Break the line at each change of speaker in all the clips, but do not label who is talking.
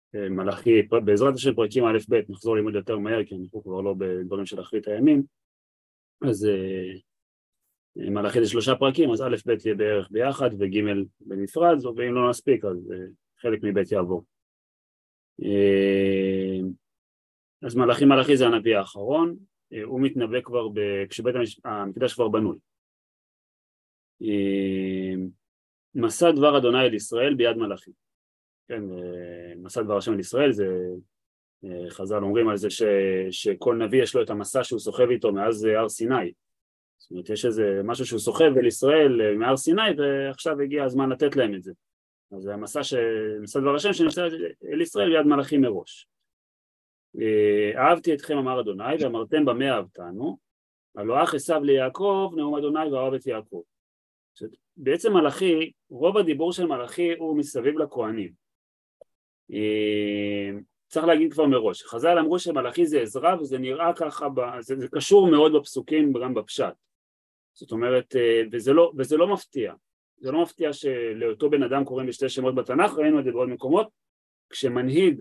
מלאכי, בעזרת השם פרקים א' ב' נחזור לימוד יותר מהר, כי אנחנו כבר לא בדברים של אחרית הימים, אז מלאכי זה 3 פרקים, אז א' ב' יהיה בערך ביחד וג' בנפרד, ואם לא נספיק אז חלק מב' יעבור. אז מלאכי זה הנביא האחרון, הוא מתנבא כבר כשבית המקדש כבר בנוי. מסע דבר אדוני אל ישראל ביד מלאכי. כן, מסע דבר השם אל ישראל, זה חז"ל אומרים על זה שכל נביא יש לו את המסע שהוא סוחב איתו מאז הר סיני. זאת אומרת, יש איזה משהו שהוא סוחב אל ישראל מהר סיני, ועכשיו הגיע הזמן לתת להם את זה. אז זה מסע דבר השם שנמצא אל ישראל ביד מלאכי מראש. אהבתי אתכם אמר אדוני ואמרתם במה אהבתנו, הלא אח עשיו ליעקב נאום אדוני ואהב את יעקב. בעצם מלאכי, רוב הדיבור של מלאכי הוא מסביב לכהנים. צריך להגיד כבר מראש, חז"ל אמרו שמלאכי זה עזרא וזה נראה ככה, זה קשור מאוד בפסוקים גם בפשט. זאת אומרת, וזה לא מפתיע. זה לא מפתיע שלאותו בן אדם קוראים בשתי שמות בתנ"ך, ראינו את זה בעוד מקומות, כשמנהיג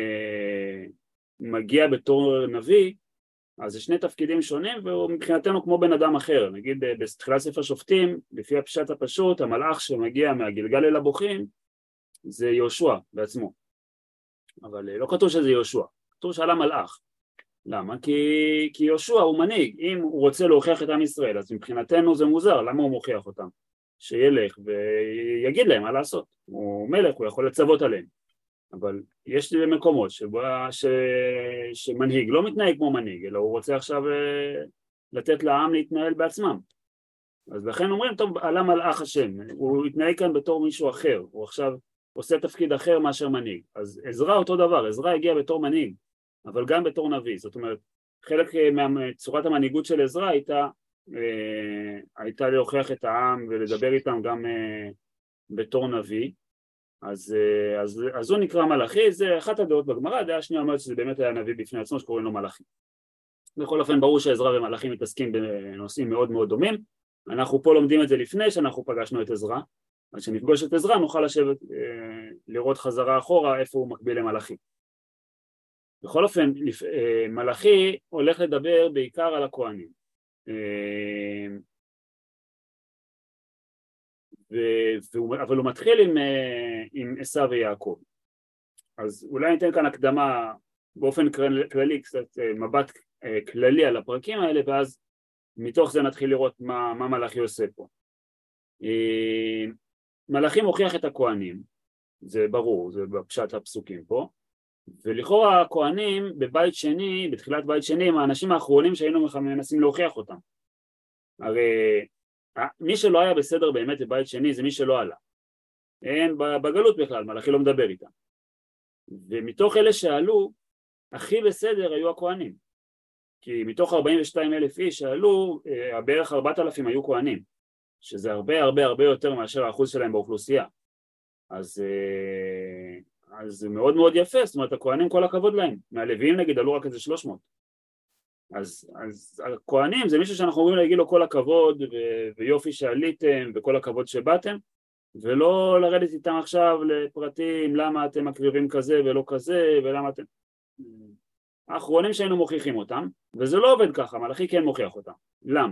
מגיע בתור נביא, אז זה שני תפקידים שונים, והוא מבחינתנו כמו בן אדם אחר. נגיד בתחילת ספר שופטים, לפי הפשט הפשוט, המלאך שמגיע מהגלגל אל הבוכים, זה יהושע בעצמו. אבל לא כתוב שזה יהושע, כתוב שעלה מלאך. למה? כי יהושע הוא מנהיג, אם הוא רוצה להוכיח את עם ישראל, אז מבחינתנו זה מוזר, למה הוא מוכיח אותם? שילך ויגיד להם מה לעשות. הוא מלך, הוא יכול לצוות עליהם. אבל יש מקומות שמנהיג לא מתנהג כמו מנהיג, אלא הוא רוצה עכשיו לתת לעם להתנהל בעצמם. אז לכן אומרים, טוב, עלה מלאך השם, הוא התנהג כאן בתור מישהו אחר, הוא עכשיו עושה תפקיד אחר מאשר מנהיג. אז עזרא אותו דבר, עזרא הגיע בתור מנהיג, אבל גם בתור נביא. זאת אומרת, חלק מצורת המנהיגות של עזרא הייתה להוכיח את העם ולדבר איתם גם בתור נביא. אז הוא נקרא מלאכי, זה אחת הדעות בגמרא, הדעה השנייה אומרת שזה באמת היה נביא בפני עצמו שקוראים לו מלאכי. בכל אופן ברור שעזרא ומלאכי מתעסקים בנושאים מאוד מאוד דומים, אנחנו פה לומדים את זה לפני שאנחנו פגשנו את עזרא, אז כשנפגוש את עזרא נוכל לשבת לראות חזרה אחורה איפה הוא מקביל למלאכי. בכל אופן מלאכי הולך לדבר בעיקר על הכהנים, אבל הוא מתחיל עם עשיו ויעקב. אז אולי ניתן כאן הקדמה באופן כללי, קצת מבט כללי על הפרקים האלה, ואז מתוך זה נתחיל לראות מה מלאכי עושה פה. מלאכי מוכיח את הכהנים, זה ברור, זה בפשט הפסוקים פה, ולכאורה הכהנים בבית שני, בתחילת בית שני, הם האנשים האחרונים שהיינו מנסים להוכיח אותם. הרי מי שלא היה בסדר באמת בבית שני זה מי שלא עלה. אין בגלות בכלל, מלאכי לא מדבר איתם. ומתוך אלה שעלו, הכי בסדר היו הכהנים. כי מתוך 42,000 איש שעלו, בערך 4,000 היו כהנים, שזה הרבה הרבה הרבה יותר מאשר האחוז שלהם באוכלוסייה. אז זה מאוד מאוד יפה, זאת אומרת הכהנים כל הכבוד להם. מהלוויים נגיד עלו רק איזה 300. אז הכהנים זה מישהו שאנחנו אומרים להגיד לו כל הכבוד ויופי שעליתם וכל הכבוד שבאתם, ולא לרדת איתם עכשיו לפרטים למה אתם מקריבים כזה ולא כזה ולמה אתם... האחרונים שהיינו מוכיחים אותם, וזה לא עובד ככה, מלאכי כן מוכיח אותם. למה?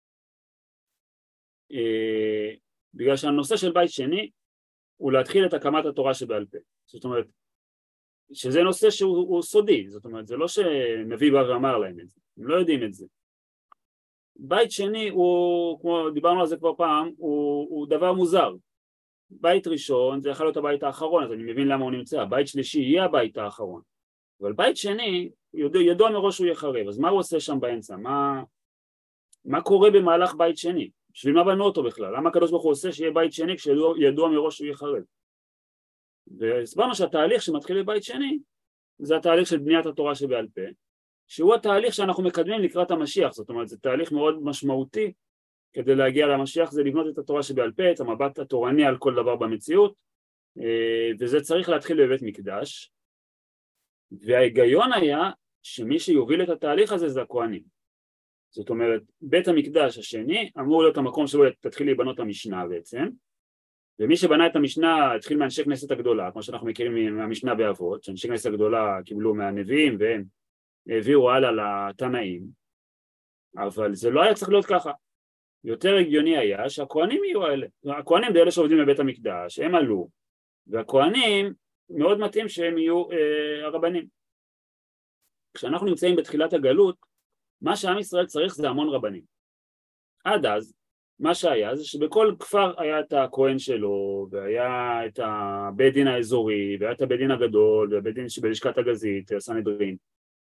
בגלל שהנושא של בית שני הוא להתחיל את הקמת התורה שבעל פה. זאת אומרת, שזה נושא שהוא סודי, זאת אומרת, זה לא שנביא בא ואמר להם את זה, הם לא יודעים את זה. בית שני הוא, כמו דיברנו על זה כבר פעם, הוא דבר מוזר. בית ראשון זה יכול להיות הבית האחרון, אז אני מבין למה הוא נמצא, בית שלישי יהיה הבית האחרון. אבל בית שני, ידוע מראש שהוא יחרב, אז מה הוא עושה שם באמצע? מה קורה במהלך בית שני? בשביל מה בנו אותו בכלל? למה הקדוש ברוך הוא עושה שיהיה בית שני כשידוע מראש שהוא יחרב? והסברנו שהתהליך שמתחיל בבית שני זה התהליך של בניית התורה שבעל פה, שהוא התהליך שאנחנו מקדמים לקראת המשיח. זאת אומרת, זה תהליך מאוד משמעותי כדי להגיע למשיח, זה לבנות את התורה שבעל פה, את המבט התורני על כל דבר במציאות, וזה צריך להתחיל בבית מקדש, וההיגיון היה שמי שיוביל את התהליך הזה זה הכהנים. זאת אומרת, בית המקדש השני אמור להיות המקום שבו תתחיל להיבנות המשנה בעצם, ומי שבנה את המשנה התחיל מאנשי כנסת הגדולה, כמו שאנחנו מכירים מהמשנה באבות, שאנשי כנסת הגדולה קיבלו מהנביאים והם העבירו הלאה לתנאים, אבל זה לא היה צריך להיות ככה. יותר הגיוני היה שהכהנים יהיו האלה, הכהנים זה אלה שעובדים בבית המקדש, הם עלו, והכהנים מאוד מתאים שהם יהיו הרבנים. כשאנחנו נמצאים בתחילת הגלות, מה שעם ישראל צריך זה המון רבנים. עד אז, מה שהיה זה שבכל כפר היה את הכהן שלו, והיה את הבית דין האזורי, והיה את הבית דין הגדול, והבית דין שבלשכת הגזית, הסנהדרין.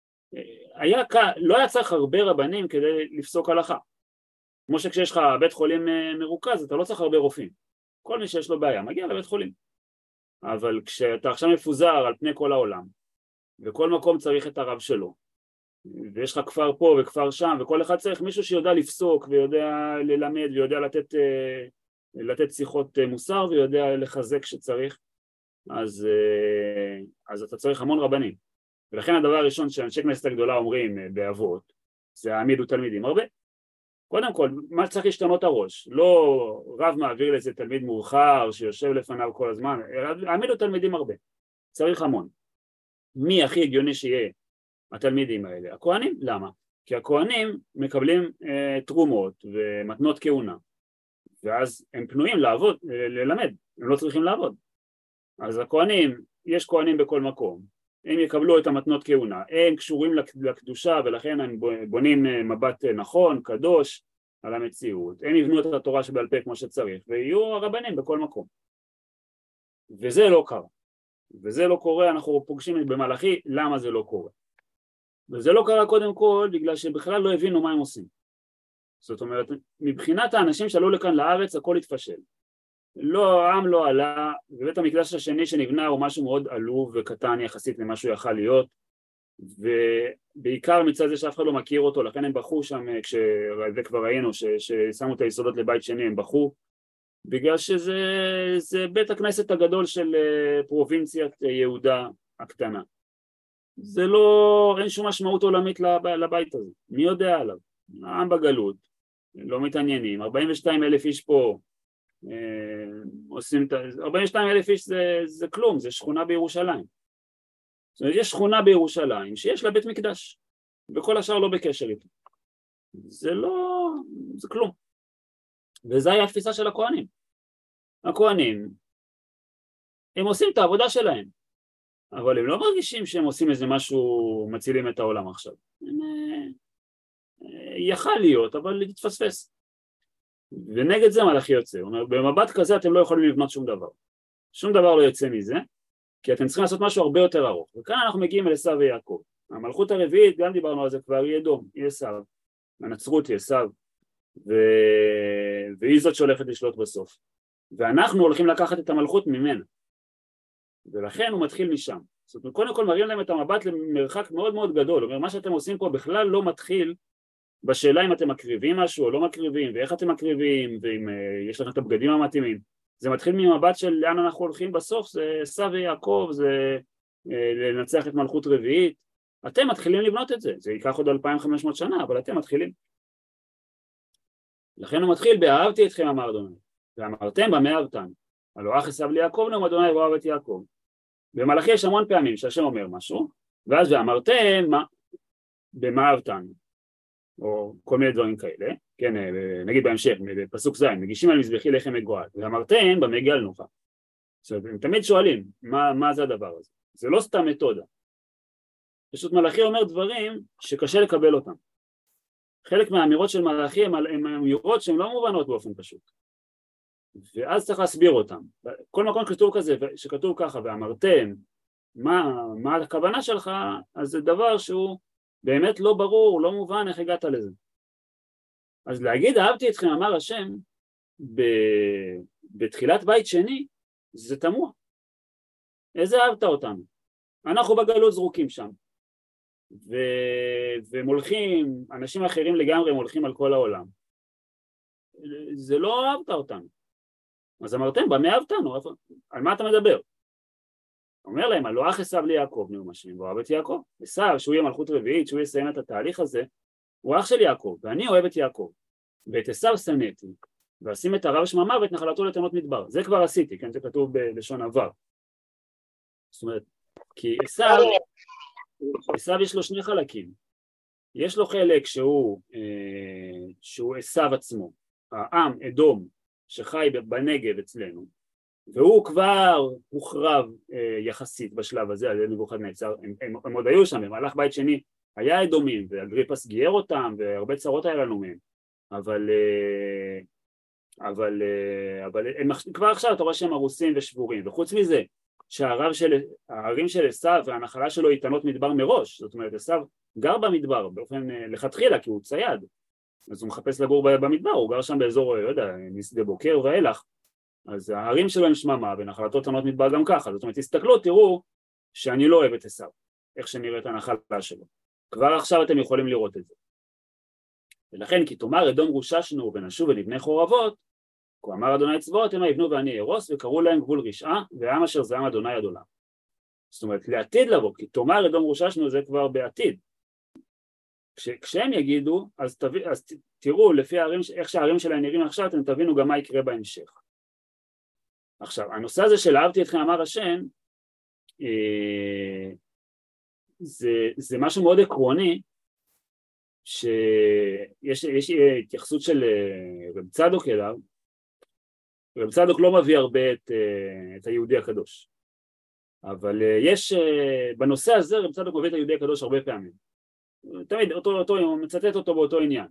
לא היה צריך הרבה רבנים כדי לפסוק הלכה. כמו שכשיש לך בית חולים מרוכז, אתה לא צריך הרבה רופאים. כל מי שיש לו בעיה מגיע לבית חולים. אבל כשאתה עכשיו מפוזר על פני כל העולם, וכל מקום צריך את הרב שלו, ויש לך כפר פה וכפר שם, וכל אחד צריך מישהו שיודע לפסוק, ויודע ללמד, ויודע לתת שיחות מוסר, ויודע לחזק שצריך, אז אתה צריך המון רבנים. ולכן הדבר הראשון שאנשי כנסת הגדולה אומרים באבות, זה העמידו תלמידים הרבה. קודם כל, מה צריך להשתנות הראש? לא רב מעביר לזה תלמיד מאוחר שיושב לפניו כל הזמן, העמידו תלמידים הרבה, צריך המון. מי הכי הגיוני שיהיה התלמידים האלה? הכהנים. למה? כי הכהנים מקבלים תרומות ומתנות כהונה, ואז הם פנויים לעבוד, ללמד, הם לא צריכים לעבוד. אז הכהנים, יש כהנים בכל מקום, הם יקבלו את המתנות כהונה, הם קשורים לקדושה ולכן הם בונים מבט נכון, קדוש על המציאות, הם יבנו את התורה שבעל פה כמו שצריך ויהיו הרבנים בכל מקום. וזה לא קרה, וזה לא קורה, אנחנו פוגשים במלאכי, למה זה לא קורה? וזה לא קרה קודם כל בגלל שבכלל לא הבינו מה הם עושים. זאת אומרת, מבחינת האנשים שעלו לכאן לארץ הכל התפשל. העם לא עלה, ובית המקדש השני שנבנה הוא משהו מאוד עלוב וקטן יחסית למה שהוא יכל להיות, ובעיקר מצד זה שאף אחד לא מכיר אותו, לכן הם בחו שם, וכבר ראינו ששמו את היסודות לבית שני, הם בחו, בגלל שזה בית הכנסת הגדול של פרובינציית יהודה הקטנה. זה לא, אין שום משמעות עולמית לבית הזה, מי יודע עליו? העם בגלות, לא מתעניינים, 42,000 איש פה, עושים 42,000 איש זה כלום, זה שכונה בירושלים. זאת אומרת, יש שכונה בירושלים שיש לה בית מקדש, וכל השאר לא בקשר איתו. זה כלום. וזה היה התפיסה של הכהנים. הכהנים, הם עושים את העבודה שלהם, אבל הם לא מרגישים שהם עושים איזה משהו, מצילים את העולם עכשיו. יכל להיות, אבל להתפספס. ונגד זה מלאכי יוצא. הוא אומר, במבט כזה אתם לא יכולים לבנות שום דבר. שום דבר לא יוצא מזה, כי אתם צריכים לעשות משהו הרבה יותר ארוך. וכאן אנחנו מגיעים אל עשיו ויעקב. המלכות הרביעית, גם דיברנו על זה כבר, יהיה אדום, יהיה עשיו. הנצרות תהיה עשיו, והיא זאת שהולכת לשלוט בסוף. ואנחנו הולכים לקחת את המלכות ממנה. ולכן הוא מתחיל משם. זאת אומרת, קודם כל מראים להם את המבט למרחק מאוד מאוד גדול. זאת אומרת, מה שאתם עושים פה בכלל לא מתחיל בשאלה אם אתם מקריבים משהו או לא מקריבים, ואיך אתם מקריבים, ואם יש לכם את הבגדים המתאימים. זה מתחיל ממבט של לאן אנחנו הולכים בסוף, זה עשיו ויעקב, זה לנצח את מלכות רביעית. אתם מתחילים לבנות את זה, זה ייקח עוד 2500 שנה, אבל אתם מתחילים. לכן הוא מתחיל, באהבתי אתכם אמר אדוני, ואמרתם במה אהבתני, הלא אח עשיו ליעקב נאום אדוני ואהב את יעקב. במלאכי יש המון פעמים שהשם אומר משהו, ואז ואמרתם במה אהבתני, או כל מיני דברים כאלה, כן, נגיד בהמשך, בפסוק ז', מגישים על מזבחי לחם מגואל, ואמרתם במה גאלנוך. זאת אומרת, הם תמיד שואלים, מה זה הדבר הזה? זה לא סתם מתודה. פשוט מלאכי אומר דברים שקשה לקבל אותם. חלק מהאמירות של מלאכי הם אמירות שהן לא מובנות באופן פשוט. ואז צריך להסביר אותם. כל מקום כתוב כזה, שכתוב ככה, ואמרתם, מה הכוונה שלך, אז זה דבר שהוא באמת לא ברור, לא מובן איך הגעת לזה. אז להגיד אהבתי אתכם אמר השם בתחילת בית שני זה תמוה. איזה אהבת אותנו? אנחנו בגלות זרוקים שם והם הולכים, אנשים אחרים לגמרי הם הולכים על כל העולם, זה לא אהבת אותנו. אז אמרתם במה אהבתנו? על מה אתה מדבר? אומר להם, הלא אח עשיו ליעקב נאום השם ואוהב את יעקב. עשיו שהוא יהיה מלכות רביעית, שהוא יסיים את התהליך הזה, הוא אח של יעקב ואני אוהב את יעקב, ואת עשיו שנאתי ואשים את הרב שממה ואת נחלתו לתנות מדבר. זה כבר עשיתי, כן, זה כתוב בלשון עבר. זאת אומרת, כי עשיו יש לו שני חלקים. יש לו חלק שהוא עשיו עצמו, העם אדום שחי בנגב אצלנו, והוא כבר הוחרב יחסית בשלב הזה על ידי נבוכדנצר. הם עוד היו שם, במהלך בית שני היה אדומים, ואגריפס גייר אותם, והרבה צרות היה לנו מהם, אבל כבר עכשיו אתה רואה שהם הרוסים ושבורים, וחוץ מזה שהערים של עשיו והנחלה שלו איתנות מדבר מראש, זאת אומרת עשיו גר במדבר באופן לכתחילה כי הוא צייד, אז הוא מחפש לגור במדבר, הוא גר שם באזור, לא יודע, משדה בוקר ואילך, אז הערים שלו הם שממה ונחלתו איתנות מדבר גם ככה. זאת אומרת תסתכלו, תראו שאני לא אוהב את עשיו, איך שנראית הנחלה שלו, כבר עכשיו אתם יכולים לראות את זה. ולכן כי תאמר אדום רוששנו ונשוב ונבנה חורבות, כה אמר אדוני צבאות המה יבנו ואני אהרוס, וקראו להם גבול רשעה והעם אשר זעם אדוני עד עולם. זאת אומרת לעתיד לבוא, כי תאמר אדום רוששנו זה כבר בעתיד. כשהם יגידו, אז תראו לפי הערים, איך שהערים שלהם נראים עכשיו, אתם תבינו גם מה יקרה בהמשך. עכשיו הנושא הזה של אהבתי אתכם אמר השם, זה משהו מאוד עקרוני, שיש התייחסות של רב צדוק אליו. רב צדוק לא מביא הרבה את היהודי הקדוש, אבל יש בנושא הזה רב צדוק מביא את היהודי הקדוש הרבה פעמים, תמיד הוא מצטט אותו באותו עניין,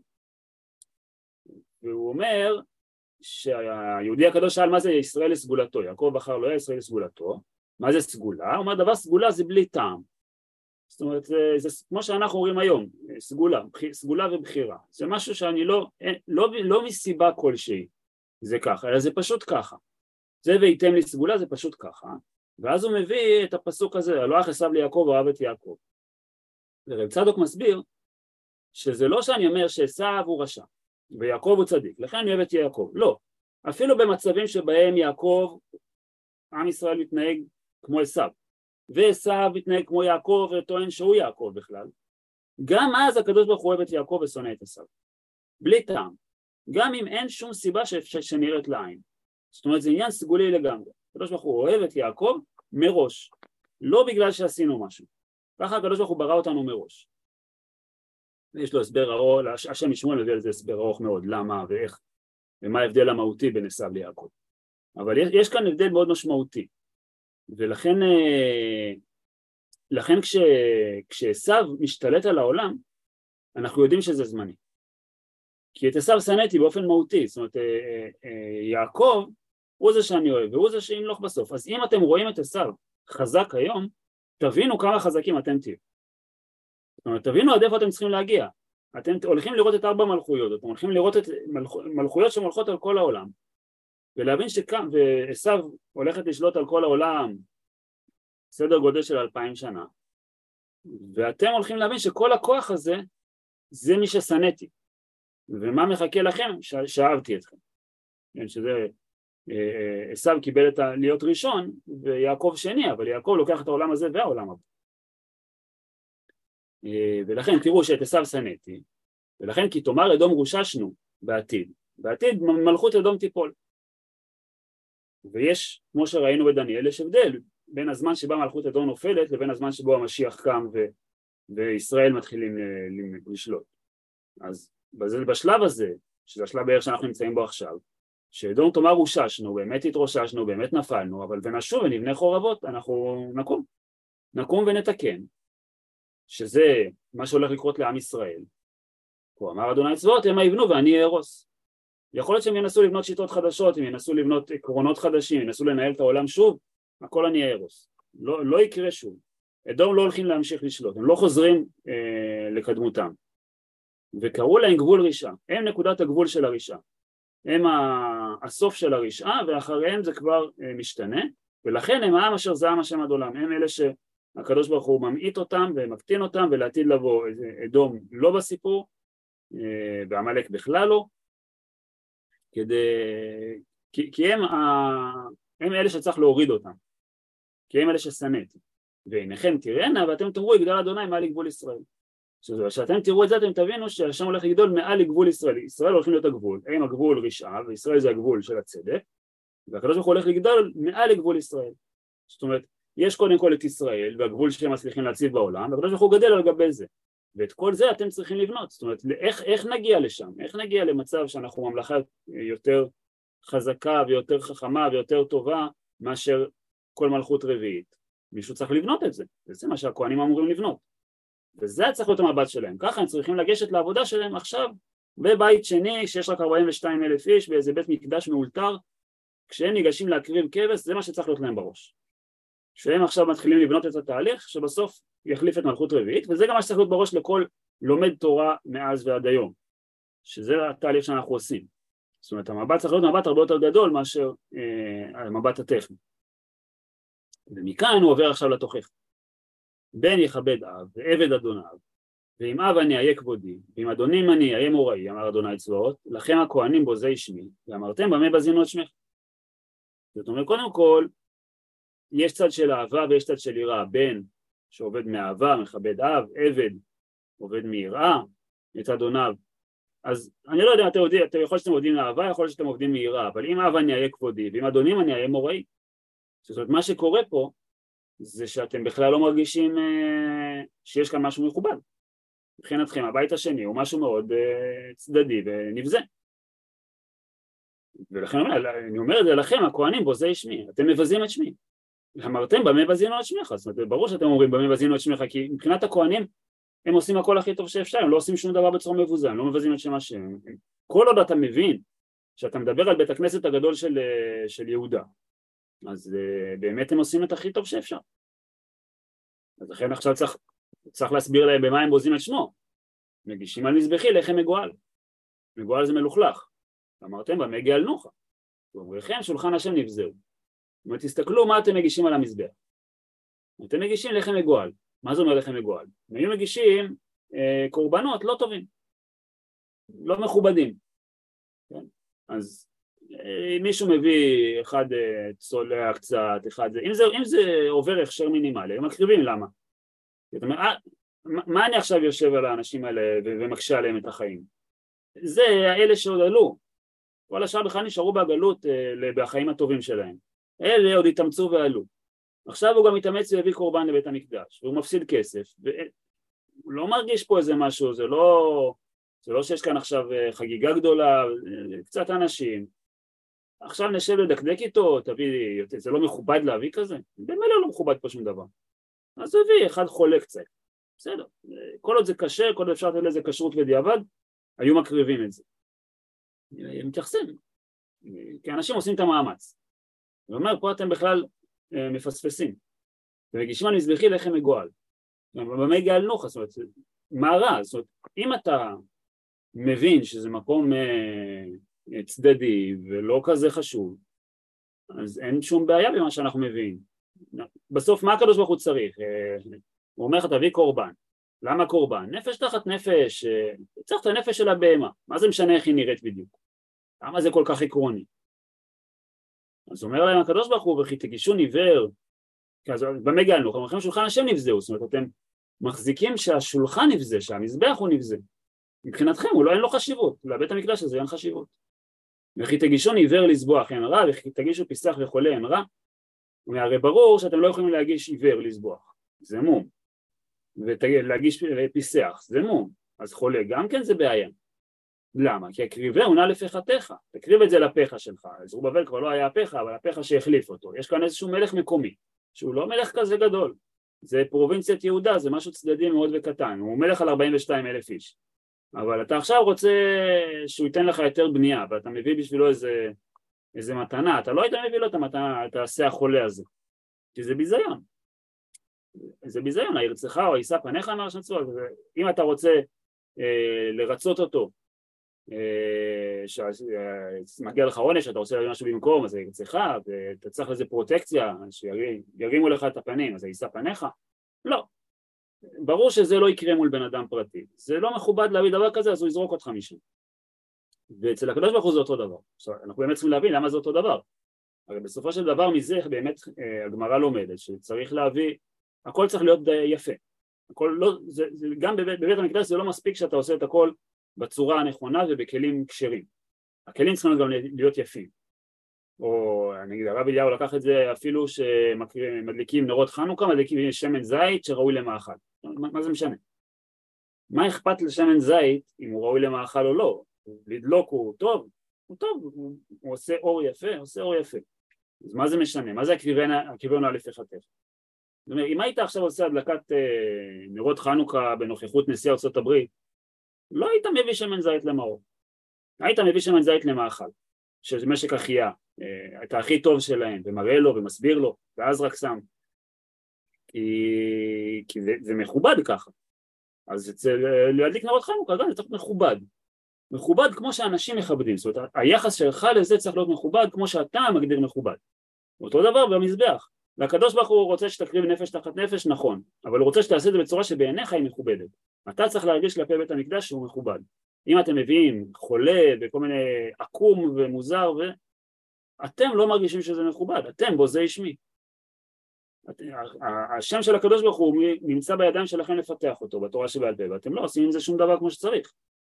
והוא אומר שהיהודי הקדוש שאל מה זה ישראל לסגולתו, יעקב בחר לא היה ישראל לסגולתו, מה זה סגולה? הוא אומר דבר סגולה זה בלי טעם, זאת אומרת זה כמו שאנחנו אומרים היום, סגולה ובחירה, זה משהו שאני לא מסיבה כלשהי זה ככה, אלא זה פשוט ככה, זה וייתם לי סגולה זה פשוט ככה, ואז הוא מביא את הפסוק הזה, הלוח עשיו ליעקב ואוהב את יעקב. ורב צדוק מסביר שזה לא שאני אומר שעשיו הוא רשע ויעקב הוא צדיק, לכן אני אוהב את יעקב, לא, אפילו במצבים שבהם יעקב, עם ישראל מתנהג כמו עשיו, ועשיו מתנהג כמו יעקב וטוען שהוא יעקב בכלל, גם אז הקדוש ברוך הוא אוהב את יעקב ושונא את עשיו, בלי טעם, גם אם אין שום סיבה שנראית לעין. זאת אומרת זה עניין סגולי לגמרי, הקדוש ברוך הוא אוהב את יעקב מראש, לא בגלל שעשינו משהו, ככה הקדוש ברוך הוא ברא אותנו מראש. יש לו הסבר ארוך, השם משמואל מביא על זה הסבר ארוך מאוד, למה ואיך ומה ההבדל המהותי בין עשיו ליעקב, אבל יש כאן הבדל מאוד משמעותי, ולכן כשעשיו משתלט על העולם אנחנו יודעים שזה זמני, כי את עשיו שנאתי באופן מהותי. זאת אומרת יעקב הוא זה שאני אוהב והוא זה שימלוך בסוף. אז אם אתם רואים את עשיו חזק היום, תבינו כמה חזקים אתם תהיו, זאת אומרת תבינו עד איפה אתם צריכים להגיע. אתם הולכים לראות את 4 מלכויות, אתם הולכים לראות את מלכויות שמולכות על כל העולם, ולהבין ועשיו הולכת לשלוט על כל העולם סדר גודל של 2000 שנה, ואתם הולכים להבין שכל הכוח הזה זה מי ששנאתי, ומה מחכה לכם? שאהבתי אתכם. שזה עשיו קיבל להיות ראשון ויעקב שני, אבל יעקב לוקח את העולם הזה והעולם הבא, ולכן תראו שאת עשיו שנאתי, ולכן כי תאמר אדום רוששנו בעתיד מלכות אדום תיפול. ויש כמו שראינו בדניאל יש הבדל בין הזמן שבה מלכות אדום נופלת לבין הזמן שבו המשיח קם וישראל מתחילים לשלוט. אז בשלב הזה, שזה השלב בערך שאנחנו נמצאים בו עכשיו, שאדום תאמר רוששנו, באמת התרוששנו, באמת נפלנו, אבל ונשוב ונבנה חורבות, אנחנו נקום ונתקן, שזה מה שהולך לקרות לעם ישראל. הוא אמר אדוני צבאות המה יבנו ואני אהרוס. יכול להיות שהם ינסו לבנות שיטות חדשות, הם ינסו לבנות עקרונות חדשים, ינסו לנהל את העולם שוב, הכל אני אהרוס. לא יקרה שוב. אדום לא הולכים להמשיך לשלוט, הם לא חוזרים לקדמותם. וקראו להם גבול רשעה, הם נקודת הגבול של הרשעה, הם הסוף של הרשעה, ואחריהם זה כבר משתנה, ולכן הם העם אשר זעם השם עד עולם, הם אלה שהקדוש ברוך הוא ממעיט אותם ומקטין אותם, ולעתיד לבוא אדום לא בסיפור, ועמלק בכלל לא, כי הם אלה שצריך להוריד אותם, כי הם אלה ששנאתי. ועיניכם תראינה ואתם תאמרו יגדל אדוני מעל לגבול ישראל. כשאתם תראו את זה אתם תבינו שהשם הולך לגדול מעל לגבול ישראל, ישראל הולכים להיות הגבול, הם הגבול רשעה וישראל זה הגבול של הצדק, והקדוש ברוך הוא הולך לגדול מעל לגבול ישראל. זאת אומרת, יש קודם כל את ישראל והגבול שהם מצליחים להציב בעולם, והקדוש ברוך הוא גדל על גבי זה, ואת כל זה אתם צריכים לבנות. זאת אומרת, איך נגיע לשם? איך נגיע למצב שאנחנו ממלכה יותר חזקה ויותר חכמה ויותר טובה מאשר כל מלכות רביעית? מישהו צריך לבנות את זה, וזה מה שהכהנים אמורים לבנות, וזה צריך להיות המבט שלהם. ככה הם צריכים לגשת לעבודה שלהם עכשיו בבית שני שיש רק 42,000 איש באיזה בית מקדש מאולתר, כשהם ניגשים להקריב כבש, זה מה שצריך להיות להם בראש, שהם עכשיו מתחילים לבנות את התהליך שבסוף יחליף את מלכות רביעית, וזה גם מה שצריך להיות בראש לכל לומד תורה מאז ועד היום, שזה התהליך שאנחנו עושים. זאת אומרת, המבט צריך להיות מבט הרבה יותר גדול מאשר המבט הטכני. ומכאן הוא עובר עכשיו לתוכך. בן יכבד אב ועבד אדוניו, ואם אב אני אהיה כבודי, ואם אדונים אני אהיה מוראי, אמר אדוני צבאות, לכם הכהנים בוזי שמי, ואמרתם במה בזינו את שמך. זאת אומרת, קודם כל, יש צד של אהבה ויש צד של יראה, בן שעובד מאהבה, מכבד אב, עבד עובד מיראה, את אדוניו. אז אני לא יודע, אתם יכול שאתם עובדים מאהבה, יכול שאתם עובדים מיראה, אבל אם אב אני אהיה כבודי, ואם אדונים אני אהיה מוראי. זאת אומרת, מה שקורה פה, זה שאתם בכלל לא מרגישים שיש כאן משהו מכובד. מבחינתכם, הבית השני הוא משהו מאוד צדדי ונבזה. ולכן אני אומר את זה לכם, הכהנים בוזי שמי, אתם מבזים את שמי. אמרתם במה בזינו את שמך, זאת אומרת, ברור שאתם אומרים במה בזינו את שמך, כי מבחינת הכהנים הם עושים הכל הכי טוב שאפשר, הם לא עושים שום דבר בצורה מבוזה, הם לא מבזים את שם השם. כל עוד אתה מבין שאתה מדבר על בית הכנסת הגדול של יהודה, אז באמת הם עושים את הכי טוב שאפשר. אז לכן עכשיו צריך להסביר להם במה הם בוזים את שמו. מגישים על מזבחי לחם מגואל. מגואל זה מלוכלך. אמרתם במה גאלנוך. ואומריכם שולחן השם נבזהו. זאת אומרת, תסתכלו מה אתם מגישים על המזבח. אתם מגישים לחם מגואל. מה זה אומר לחם מגואל? הם היו מגישים קורבנות לא טובים. לא מכובדים. כן? אז מישהו מביא אחד צולע קצת, אחד זה, אם זה עובר הכשר מינימלי, הם מקריבים, למה? זאת אומרת, מה אני עכשיו יושב על האנשים האלה ומקשה עליהם את החיים? זה האלה שעוד עלו, כל השאר בכלל נשארו בגלות בחיים הטובים שלהם, אלה עוד התאמצו ועלו, עכשיו הוא גם מתאמץ והביא קורבן לבית המקדש, והוא מפסיד כסף, והוא לא מרגיש פה איזה משהו, זה לא שיש כאן עכשיו חגיגה גדולה, קצת אנשים, עכשיו נשב לדקדק איתו, תביא, זה לא מכובד להביא כזה? במילא לא מכובד פה שום דבר. אז הוא הביא אחד חולה קצת. בסדר. כל עוד זה קשה, כל עוד אפשר לתת לזה כשרות ודיעבד, היו מקריבים את זה. הם מתייחסים. כי אנשים עושים את המאמץ. הוא אומר, פה אתם בכלל מפספסים. ומגישים על מזבחי לחם מגואל. במה גאלנוך? זאת אומרת, מה רע? זאת אומרת, אם אתה מבין שזה מקום צדדי ולא כזה חשוב, אז אין שום בעיה במה שאנחנו מביאים. בסוף מה הקדוש ברוך הוא צריך? הוא אומר לך תביא קורבן. למה קורבן? נפש תחת נפש, צריך את הנפש של הבהמה. מה זה משנה איך היא נראית בדיוק? למה זה כל כך עקרוני? אז אומר להם הקדוש ברוך הוא, וכי תגישו ניבר, במה גאלנוך? אומרים לכם שולחן השם נבזהו, זאת אומרת אתם מחזיקים שהשולחן נבזה, שהמזבח הוא נבזה. מבחינתכם הוא לא אין לו חשיבות, לבית המקדש הזה אין חשיבות. וכי תגישו עיוור לזבוח אין רע, וכי תגישו פיסח וחולה אין רע. והרי ברור שאתם לא יכולים להגיש עיוור לזבוח, זה מום. ולהגיש פיסח, זה מום. אז חולה גם כן זה בעיה. למה? כי הקריבה עונה לפחתך, תקריב את זה לפחה שלך. אז זרובבל כבר לא היה הפחה, אבל הפחה שהחליף אותו. יש כאן איזשהו מלך מקומי, שהוא לא מלך כזה גדול. זה פרובינציית יהודה, זה משהו צדדי מאוד וקטן. הוא מלך על 42,000 איש. אבל אתה עכשיו רוצה שהוא ייתן לך יותר בנייה, ואתה מביא בשבילו איזה מתנה, אתה לא היית מביא לו את המתנה, את העשה החולה הזה, כי זה ביזיון. זה ביזיון, הירצך או יישא פניך, אמר שנצור, אם אתה רוצה לרצות אותו, שמגיע לך עונש, אתה רוצה להביא משהו במקום, אז זה ירצך, ואתה צריך לזה פרוטקציה, שירימו לך את הפנים, אז זה יישא פניך? לא. ברור שזה לא יקרה מול בן אדם פרטי, זה לא מכובד להביא דבר כזה, אז הוא יזרוק אותך משם. ואצל הקדוש ברוך הוא זה אותו דבר. עכשיו, אנחנו באמת צריכים להבין למה זה אותו דבר. הרי בסופו של דבר מזה באמת הגמרא לומדת שצריך להביא, הכל צריך להיות יפה. הכל לא, גם בבית המקדש זה לא מספיק שאתה עושה את הכל בצורה הנכונה ובכלים כשרים. הכלים צריכים גם להיות יפים. או נגיד הרב אליהו לקח את זה אפילו שמדליקים נרות חנוכה, מדליקים שמן זית שראוי למאכל. מה זה משנה? מה אכפת לשמן זית אם הוא ראוי למאכל או לא? לדלוק הוא טוב, הוא עושה אור יפה, אז מה זה משנה? מה זה הכיוון א' יחתך? זאת אומרת, אם היית עכשיו עושה הדלקת נרות חנוכה בנוכחות נשיא ארצות הברית, לא היית מביא שמן זית למאור, היית מביא שמן זית למאכל, שזה משק אחייה, את הכי טוב שלהם, ומראה לו ומסביר לו, ואז רק שם, כי זה מכובד ככה. אז אצל להדליק נרות חנוכה גם זה צריך מכובד כמו שאנשים מכבדים, זאת אומרת היחס שלך לזה צריך להיות מכובד כמו שאתה מגדיר מכובד. אותו דבר במזבח, והקדוש ברוך הוא רוצה שתקריב נפש תחת נפש, נכון, אבל הוא רוצה שתעשה את זה בצורה שבעיניך היא מכובדת. אתה צריך להרגיש כלפי בית המקדש שהוא מכובד. אם אתם מביאים חולה וכל מיני עקום ומוזר ואתם לא מרגישים שזה מכובד, אתם בוזי שמי. השם של הקדוש ברוך הוא נמצא בידיים שלכם לפתח אותו בתורה שבעל פה, ואתם לא עושים עם זה שום דבר כמו שצריך.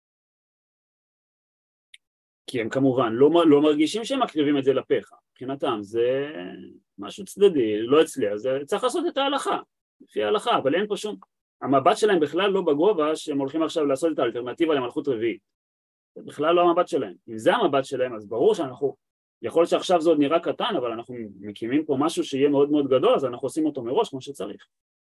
כי הם כמובן לא מרגישים שהם מקריבים את זה לפיך, מבחינתם זה משהו צדדי, לא אצלי, אז צריך לעשות את ההלכה, לפי ההלכה, אבל אין פה שום, המבט שלהם בכלל לא בגובה שהם הולכים עכשיו לעשות את האלטרנטיבה למלכות רביעית, זה בכלל לא המבט שלהם. אם זה המבט שלהם אז ברור שאנחנו, יכול להיות שעכשיו זה עוד נראה קטן, אבל אנחנו מקימים פה משהו שיהיה מאוד מאוד גדול, אז אנחנו עושים אותו מראש כמו שצריך.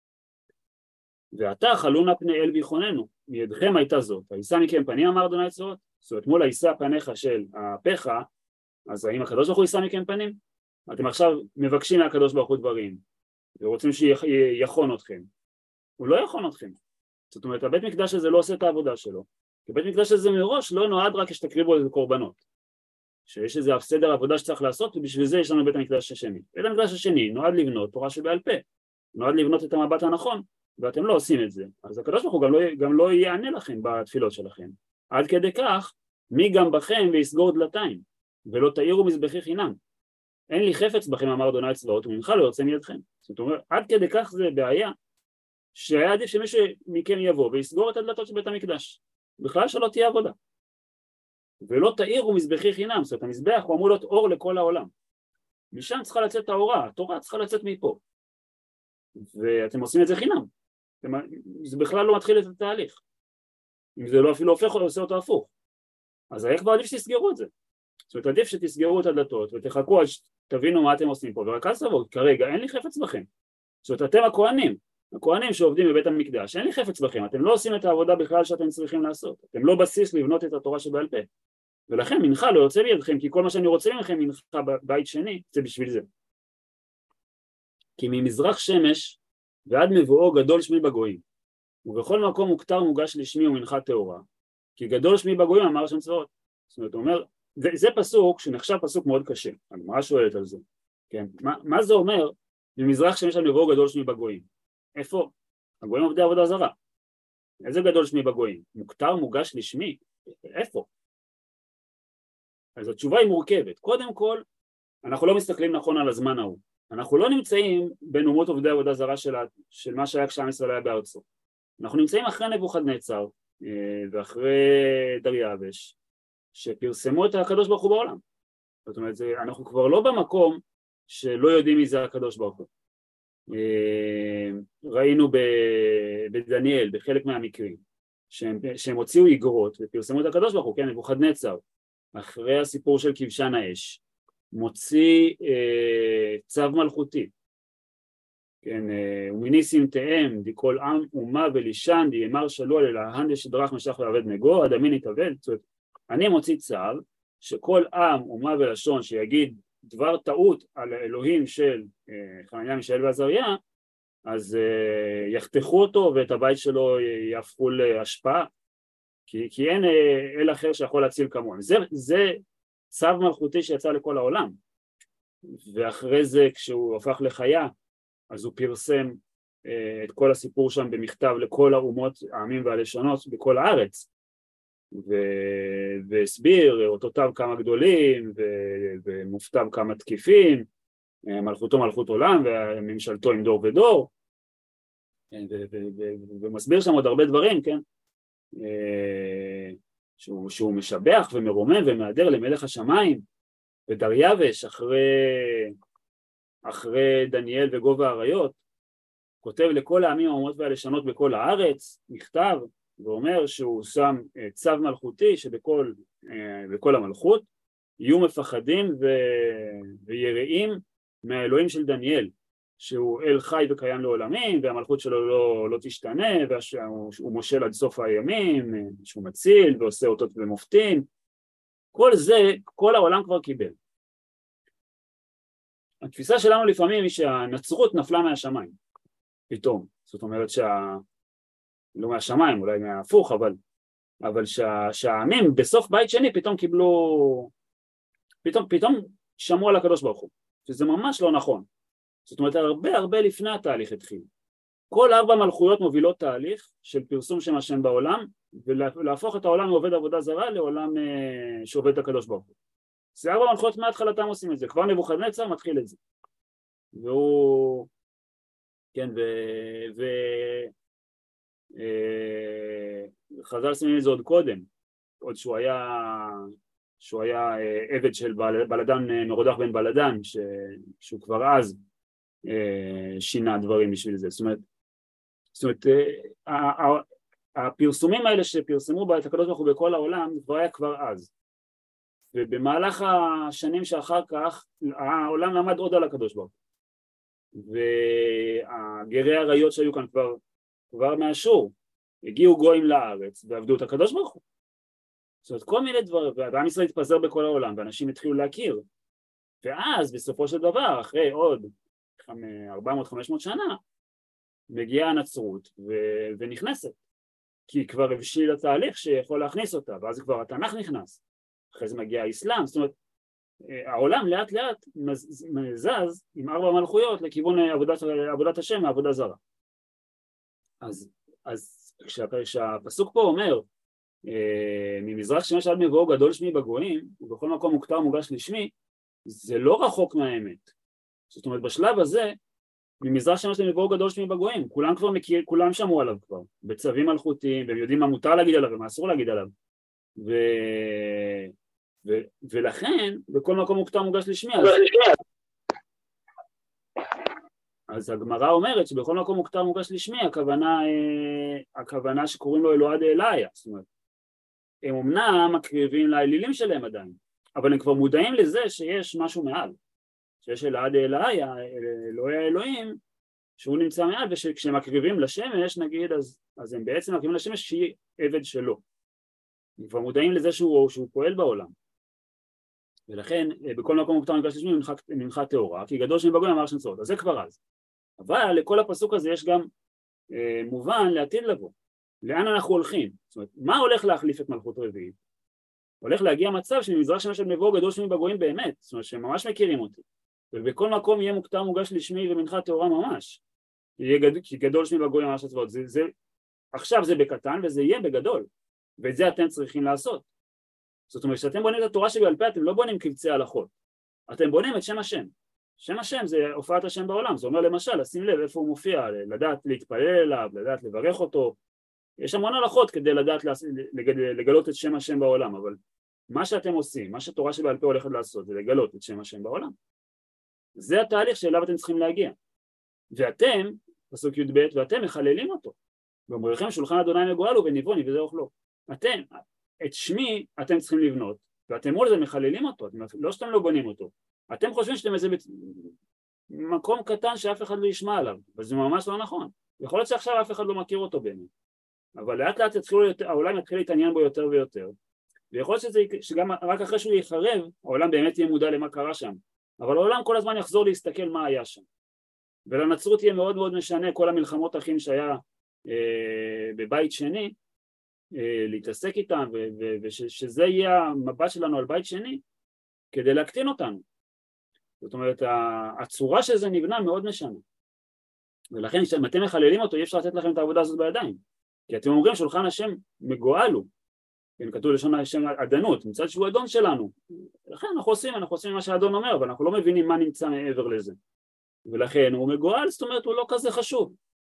ועתה חלונה פני אל ויחוננו, מידכם הייתה זאת, הישא מכם פנים אמר אדוני צבאות, זאת אומרת מול הישא פניך של הפיך, אז האם הקדוש ברוך הוא יישא מכם פנים? אתם עכשיו מבקשים מהקדוש ברוך הוא דברים, ורוצים שיכון אתכם, הוא לא יכון אתכם, זאת אומרת הבית מקדש הזה לא עושה את העבודה שלו, כי בית מקדש הזה מראש לא נועד רק שתקריבו איזה קורבנות, שיש איזה סדר עבודה שצריך לעשות, ובשביל זה יש לנו בית המקדש השני. בית המקדש השני נועד לבנות תורה שבעל פה, נועד לבנות את המבט הנכון, ואתם לא עושים את זה, אז הקדוש ברוך הוא גם לא יענה לכם בתפילות שלכם. עד כדי כך, מי גם בכם ויסגור דלתיים, ולא תאירו מזבחי חינם. אין לי חפץ בכם אמר אדוני צבאות, וממך לא יוצא מידכם. זאת אומרת, עד כדי כך זה בעיה, שהיה עדיף שמישהו מכם יבוא ויסגור את הדלתות של בית המקדש. בכלל שלא תהיה עבודה. ולא תאירו מזבחי חינם, זאת אומרת, המזבח הוא אמור להיות אור לכל העולם. משם צריכה לצאת האורה, התורה צריכה לצאת מפה. ואתם עושים את זה חינם. זה בכלל לא מתחיל את התהליך. אם זה לא אפילו הופך או עושה אותו הפוך. אז היה כבר עדיף שתסגרו את זה. זאת אומרת, עדיף שתסגרו את הדלתות ותחכו עד שתבינו מה אתם עושים פה, ורק אז תבואו, כרגע אין לי חפץ בכם. זאת אומרת, אתם הכהנים שעובדים בבית המקדש, אין לי חפץ בכם, אתם לא עושים את העבודה בכלל שאתם צריכים לעשות, אתם לא בסיס לבנות את התורה שבעל פה. ולכן מנחה לא יוצא לידכם, כי כל מה שאני רוצה ממכם מנחה בבית שני, זה בשביל זה. כי ממזרח שמש ועד מבואו גדול שמי בגויים, ובכל מקום מוכתר מוגש לשמי ומנחה טהורה, כי גדול שמי בגויים אמר שם צבאות. זאת אומרת, הוא אומר, זה פסוק שנחשב פסוק מאוד קשה, הגמרא שואלת על זה, כן? מה זה אומר, ממזרח שמש עד מבואו גדול שמי בגויים? איפה? הגויים עובדי עבודה זרה. איזה גדול שמי בגויים? מוכתר מוגש לשמי? איפה? אז התשובה היא מורכבת. קודם כל, אנחנו לא מסתכלים נכון על הזמן ההוא. אנחנו לא נמצאים בין אומות עובדי עבודה זרה של מה שהיה כשעם ישראל היה בארצו. אנחנו נמצאים אחרי נבוכדנצר ואחרי דריווש, שפרסמו את הקדוש ברוך הוא בעולם. זאת אומרת, אנחנו כבר לא במקום שלא יודעים מי זה הקדוש ברוך הוא. ראינו בדניאל, בחלק מהמקרים, שהם הוציאו איגרות ופרסמו את הקדוש ברוך הוא, כן, נבוכדנצר, אחרי הסיפור של כבשן האש, מוציא צו מלכותי, כן, ומיניסים תאם דכל עם אומה ולישן דיאמר שלו אלא ההנדש שדרך משך ועבד נגו עד המין יתאבד. זאת אומרת, אני מוציא צו שכל עם אומה ולשון שיגיד דבר טעות על האלוהים של חנניה מישאל ועזריה, אז יחתכו אותו ואת הבית שלו יהפכו להשפעה, כי אין אל אחר שיכול להציל כמוהו. זה צו מלכותי שיצא לכל העולם, ואחרי זה כשהוא הפך לחיה אז הוא פרסם את כל הסיפור שם במכתב לכל האומות, העמים והלשונות בכל הארץ, והסביר אותותיו כמה גדולים ומופתיו כמה תקיפים, מלכותו מלכות עולם וממשלתו עם דור ודור. ומסביר שם עוד הרבה דברים, כן? שהוא משבח ומרומם ומהדר למלך השמיים, ודריווש אחרי דניאל וגוב האריות, כותב לכל העמים האומות והלשונות בכל הארץ, מכתב, ואומר שהוא שם צו מלכותי שבכל המלכות יהיו מפחדים ויראים מהאלוהים של דניאל, שהוא אל חי וקיים לעולמים, והמלכות שלו לא תשתנה, והוא מושל עד סוף הימים, שהוא מציל ועושה אותות ומופתים. כל זה, כל העולם כבר קיבל. התפיסה שלנו לפעמים היא שהנצרות נפלה מהשמיים, פתאום. זאת אומרת לא מהשמיים, אולי מההפוך, אבל שהעמים בסוף בית שני פתאום קיבלו, פתאום שמעו על הקדוש ברוך הוא, שזה ממש לא נכון. זאת אומרת, הרבה לפני התהליך התחיל. כל 4 מלכויות מובילות תהליך של פרסום שם השם בעולם, ולהפוך את העולם מעובד עבודה זרה לעולם שעובד את הקדוש ברוך הוא. זה 4 מלכויות מההתחלתם עושים את זה, כבר נבוכדנצר מתחיל את זה. והוא, כן, חז"ל שמים את זה עוד קודם, עוד שהוא היה עבד של בלדן, מרודח בן בלדן, שהוא כבר אז שינה דברים בשביל זה. זאת אומרת, הפרסומים האלה שפרסמו את הקדוש ברוך הוא בכל העולם, כבר היה כבר אז. ובמהלך השנים שאחר כך, העולם למד עוד על הקדוש ברוך הוא. והגרי הריות שהיו כאן כבר מאשור, הגיעו גויים לארץ ועבדו את הקדוש ברוך הוא. זאת אומרת, כל מיני דברים, ועם ישראל התפזר בכל העולם, ואנשים התחילו להכיר. ואז בסופו של דבר, אחרי עוד 400-500 שנה, מגיעה הנצרות ונכנסת, כי כבר הבשיל התהליך שיכול להכניס אותה, ואז כבר התנ"ך נכנס, אחרי זה מגיע האסלאם. זאת אומרת, העולם לאט לאט מזז עם 4 מלכויות לכיוון עבודת השם מעבודה זרה. אז כשהפסוק פה אומר, ממזרח שמש עד מבואו גדול שמי בגויים, ובכל מקום מוכתר מוגש לשמי, זה לא רחוק מהאמת. זאת אומרת, בשלב הזה, ממזרח שמש עד מבואו גדול שמי בגויים, כולם כבר מכיר, כולם שמעו עליו כבר, בצווים מלכותיים, והם יודעים מה מותר להגיד עליו ומה אסור להגיד עליו. ולכן, בכל מקום מוכתר מוגש לשמי, אז הגמרא אומרת שבכל מקום מוכתר מוגש לשמי, הכוונה שקוראים לו אלוהי דאליה. זאת אומרת, הם אמנם מקריבים לאלילים שלהם עדיין, אבל הם כבר מודעים לזה שיש משהו מעל, שיש אלוהי דאליה, אלוהי האלוהים, שהוא נמצא מעל, וכשהם מקריבים לשמש, נגיד, אז הם בעצם מקריבים לשמש שהיא עבד שלו. הם כבר מודעים לזה שהוא פועל בעולם. ולכן, בכל מקום מוכתר מוגש לשמי, נמחה טהורה, כי גדול שמי בגויים אמר שנצרות, אז זה כבר אז. אבל לכל הפסוק הזה יש גם מובן לעתיד לבוא. לאן אנחנו הולכים? זאת אומרת, מה הולך להחליף את מלכות רביעית? הולך להגיע מצב שמזרח שמש עד מבואו גדול שמי בגויים באמת, זאת אומרת שהם ממש מכירים אותי. ובכל מקום יהיה מוכתר מוגש לשמי ומנחה טהורה ממש. כי גדול שמי בגויים ממש הצבאות. עכשיו זה בקטן וזה יהיה בגדול. ואת זה אתם צריכים לעשות. זאת אומרת, כשאתם בונים את התורה שבעל פה, אתם לא בונים קבצי הלכות. אתם בונים את שם השם. שם השם זה הופעת השם בעולם. זה אומר למשל, לשים לב איפה הוא מופיע, לדעת להתפלל אליו, לדעת לברך אותו. יש המון הלכות כדי לדעת לגלות את שם השם בעולם, אבל מה שאתם עושים, מה שהתורה שבעל פה הולכת לעשות, זה לגלות את שם השם בעולם. זה התהליך שאליו אתם צריכים להגיע. ואתם, פסוק י"ב, ואתם מחללים אותו. ואומריכם שולחן אדוני מגואל הוא בניבוני וזה אוכלו. אתם, את שמי אתם צריכים לבנות, ואתם מול זה מחללים אותו, לא שאתם לא בונים אותו. אתם חושבים שאתם איזה מקום קטן שאף אחד לא ישמע עליו, וזה ממש לא נכון. יכול להיות שעכשיו אף אחד לא מכיר אותו באמת. אבל לאט לאט העולם יתחיל להתעניין בו יותר ויותר, ויכול להיות שגם רק אחרי שהוא יחרב, העולם באמת יהיה מודע למה קרה שם. אבל העולם כל הזמן יחזור להסתכל מה היה שם. ולנצרות יהיה מאוד מאוד משנה כל המלחמות אחים שהיה בבית שני, להתעסק איתם, ושזה יהיה המבט שלנו על בית שני, כדי להקטין אותנו. זאת אומרת, הצורה שזה נבנה מאוד משנה. ולכן, אם אתם מחללים אותו, אי אפשר לתת לכם את העבודה הזאת בידיים. כי אתם אומרים, שולחן השם מגואל הוא. כתוב לשון השם עדנות, מצד שהוא אדון שלנו. לכן אנחנו עושים מה שהאדון אומר, אבל אנחנו לא מבינים מה נמצא מעבר לזה. ולכן הוא מגואל, זאת אומרת, הוא לא כזה חשוב.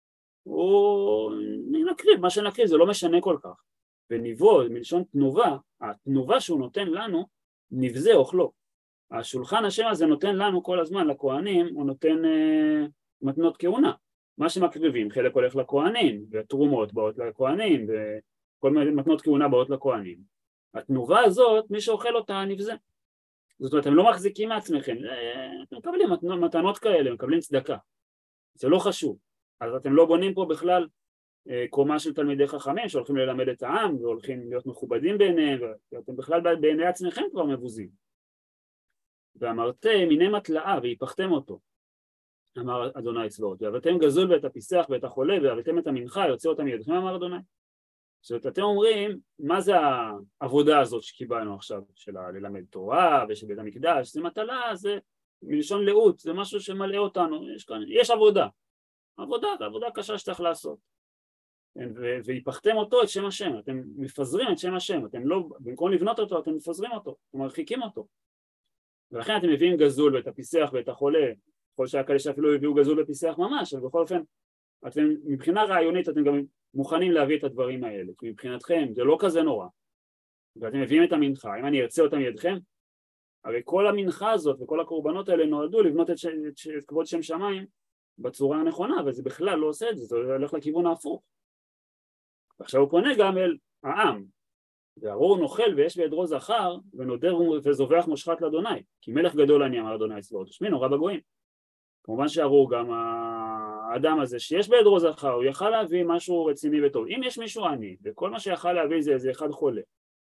או נקריב, מה שנקריב זה לא משנה כל כך. וניבו, מלשון תנובה, התנובה שהוא נותן לנו, נבזה אוכלו. השולחן השם הזה נותן לנו כל הזמן, לכהנים, הוא נותן מתנות כהונה. מה שמקריבים, חלק הולך לכהנים, והתרומות באות לכהנים, וכל מתנות כהונה באות לכהנים. התנובה הזאת, מי שאוכל אותה נבזה. זאת אומרת, אתם לא מחזיקים מעצמכם, אתם מקבלים מתנות כאלה, מקבלים צדקה. זה לא חשוב. אז אתם לא בונים פה בכלל קומה של תלמידי חכמים שהולכים ללמד את העם והולכים להיות מכובדים בעיניהם, ואתם בכלל בעיני עצמכם כבר מבוזים. ואמרתם מיני מטלאה והיפכתם אותו, אמר אדוני צבאות, והבאתם גזול ואת הפיסח ואת החולה והבאתם את המנחה יוצא אותם מידכם, אמר אדוני. זאת אומרת, אתם אומרים, מה זה העבודה הזאת שקיבלנו עכשיו, של ללמד תורה ושל בית המקדש? זה מטלה, זה מלשון לאות, זה משהו שמלא אותנו, יש עבודה, עבודה קשה שצריך לעשות. והיפכתם אותו את שם השם, אתם מפזרים את שם השם, אתם לא, במקום לבנות אותו, אתם מפזרים אותו, אתם מרחיקים אותו. ולכן אתם מביאים גזול ואת הפיסח ואת החולה, כל שהיה כאלה שאפילו הביאו גזול ופיסח ממש, אבל בכל אופן, אתם מבחינה רעיונית אתם גם מוכנים להביא את הדברים האלה, כי מבחינתכם זה לא כזה נורא, ואתם מביאים את המנחה, אם אני ארצה אותם ידכם, הרי כל המנחה הזאת וכל הקורבנות האלה נועדו לבנות את כבוד שם שמיים בצורה הנכונה, וזה בכלל לא עושה את זה, זה הולך לכיוון ההפוך. ועכשיו הוא פונה גם אל העם, והארור נוכל ויש בידו זכר ונודר וזובח מושחת לאדוני, כי מלך גדול אני, אמר אדוני צבאות, ושמי נורא בגויים. כמובן שהארור גם האדם הזה שיש בידו זכר, הוא יכל להביא משהו רציני וטוב. אם יש מישהו עני, וכל מה שיכל להביא זה איזה אחד חולה,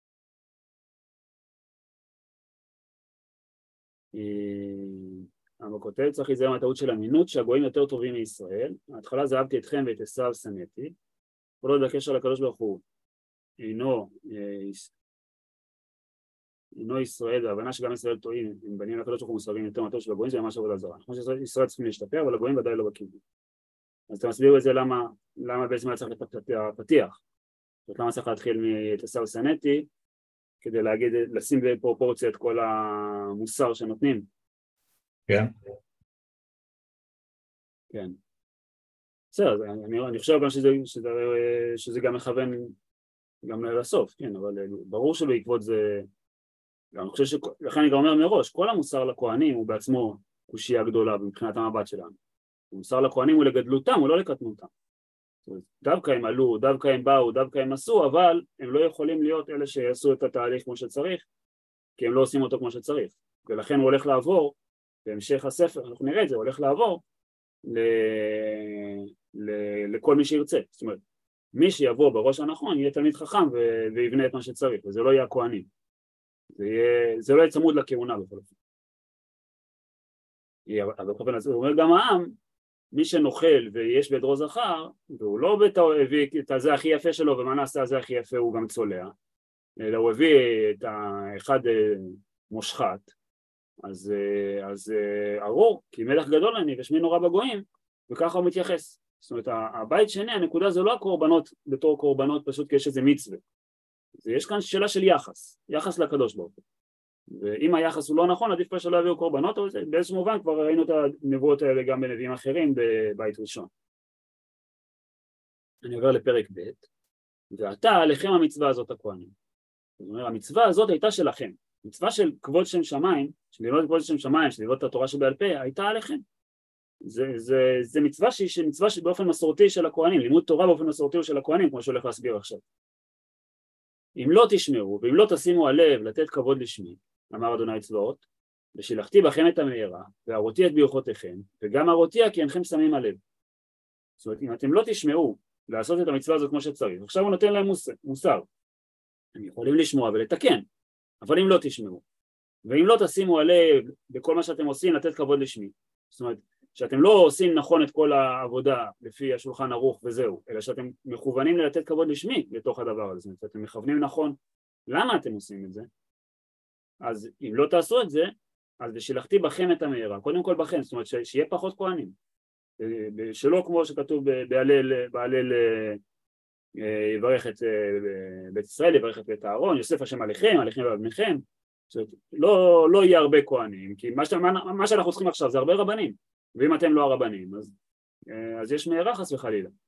אבל כותב צריך להיזהר מהטעות של אמינות שהגויים יותר טובים מישראל. ההתחלה זה אהבתי אתכם ואת עשיו שנאתי, כל עוד הקשר לקדוש ברוך הוא אינו ישראל, והבנה שגם ישראל טועים, הם בנים לקדוש ברוך הוא מוסרבים יותר מהטוב של הגויים, זה ממש עבודה זרה. כמו שישראל צריכים להשתפר, אבל הגויים ודאי לא בכיוון. אז אתם מסבירו את זה למה בעצם היה צריך לפתיח, זאת למה צריך להתחיל את עשיו שנאתי, כדי לשים בפרופורציה את כל המוסר שנותנים.
כן.
כן. בסדר, אני חושב גם שזה גם מכוון גם לסוף, כן, אבל ברור שבעקבות זה, אני חושב לכן אני גם אומר מראש, כל המוסר לכהנים הוא בעצמו קושיה גדולה מבחינת המבט שלנו. המוסר לכהנים הוא לגדלותם, הוא לא לקטנותם. דווקא הם עלו, דווקא הם באו, דווקא הם עשו, אבל הם לא יכולים להיות אלה שיעשו את התהליך כמו שצריך, כי הם לא עושים אותו כמו שצריך. ולכן הוא הולך לעבור, בהמשך הספר, אנחנו נראה את זה, הוא הולך לעבור לכל מי שירצה. זאת אומרת, מי שיבוא בראש הנכון יהיה תלמיד חכם ויבנה את מה שצריך, וזה לא יהיה הכהנים. זה לא יהיה צמוד לכהונה בכל אופן. אבל בכל אופן, הוא אומר גם העם, מי שנוכל ויש בידו זכר, והוא לא הביא את הזה הכי יפה שלו, ומה נעשה הזה הכי יפה הוא גם צולע, אלא הוא הביא את האחד מושחת, אז ארור, כי מלך גדול אני ושמי נורא בגויים, וככה הוא מתייחס. זאת אומרת, הבית שני, הנקודה זה לא הקורבנות בתור קורבנות פשוט כי יש איזה מצווה. יש כאן שאלה של יחס לקדוש ברוך הוא. ואם היחס הוא לא נכון, עדיף שלא יביאו קורבנות, אבל באיזשהו מובן כבר ראינו את הנבואות האלה גם בנביאים אחרים בבית ראשון. אני עובר לפרק ב', ועתה עליכם המצווה הזאת הכהנים. זאת אומרת, המצווה הזאת הייתה שלכם. מצווה של כבוד שם שמיים, של ללמוד כבוד שם שמיים, של ללמוד את התורה שבעל פה, הייתה עליכם. זה מצווה שבאופן מסורתי של הכהנים, לימוד תורה באופן מסורתי של הכהנים, כמו שהולך להסביר עכשיו. אם לא תשמעו ואם לא תשימו הלב לתת כבוד לשמי, אמר אדוני צבאות, ושילחתי בכם את המארה, והראותי את ברכותיכם, וגם הראותיה כי אינכם שמים הלב. זאת אומרת, אם אתם לא תשמעו לעשות את המצווה הזאת כמו שצריך, עכשיו הוא נותן להם מוסר. הם יכולים לשמוע ולתקן, אבל אם לא תשמעו, ואם לא תשימו הלב בכל מה שאתם עושים לתת כבוד לשמי, זאת אומרת, שאתם לא עושים נכון את כל העבודה לפי השולחן ערוך וזהו, אלא שאתם מכוונים לתת כבוד לשמי לתוך הדבר הזה, זאת אומרת, אתם מכוונים נכון למה אתם עושים את זה, אז אם לא תעשו את זה, אז ושילחתי בכם את המארה, קודם כל בכם, זאת אומרת שיהיה פחות כהנים, שלא כמו שכתוב בהלל יברך את בית ישראל, יברך את בית הארון, יוסף השם עליכם, עליכם ובניכם, זאת אומרת, לא יהיה הרבה כהנים, כי מה שאנחנו צריכים עכשיו זה הרבה רבנים, ואם אתם לא הרבנים, אז יש מארה חס וחלילה.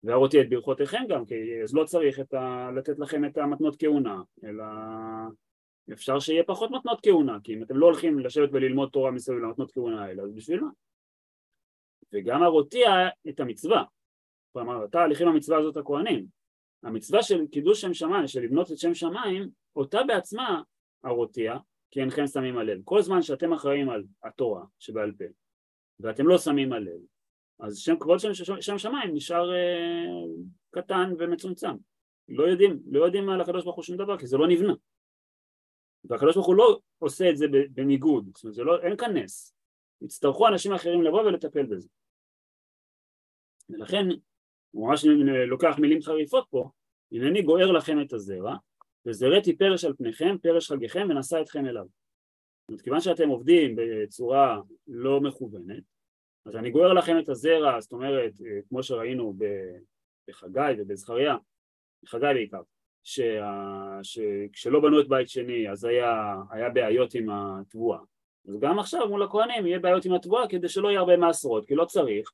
והראותי את ברכותיכם גם, כי אז לא צריך לתת לכם את המתנות כהונה, אלא אפשר שיהיה פחות מתנות כהונה, כי אם אתם לא הולכים לשבת וללמוד תורה מסביב למתנות כהונה האלה, אז בשביל מה? וגם הראותי את המצווה, כלומר, תהליכים המצווה הזאת הכהנים, המצווה של קידוש שם שמיים, של לבנות את שם שמיים, אותה בעצמה הראותיה, כי אינכם שמים על לב. כל זמן שאתם אחראים על התורה שבעל פה, ואתם לא שמים על לב, אז כבוד שם שמיים נשאר קטן ומצומצם. לא יודעים על הקדוש ברוך הוא שום דבר, כי זה לא נבנה. והקדוש ברוך הוא לא עושה את זה בניגוד, זאת אומרת, אין כאן נס. יצטרכו אנשים אחרים לבוא ולטפל בזה. ולכן, הוא ממש לוקח מילים חריפות פה, הנני גואר לכם את הזרע, וזרעתי פרש על פניכם, פרש חגיכם, ונשא אתכם אליו. זאת אומרת, כיוון שאתם עובדים בצורה לא מכוונת, אז אני גואר לכם את הזרע, זאת אומרת, כמו שראינו בחגי ובזכריה, בחגי בעיקר, שכשלא בנו את בית שני, אז היה בעיות עם התבואה. אז גם עכשיו מול הכהנים יהיה בעיות עם התבואה, כדי שלא יהיה הרבה מעשרות, כי לא צריך.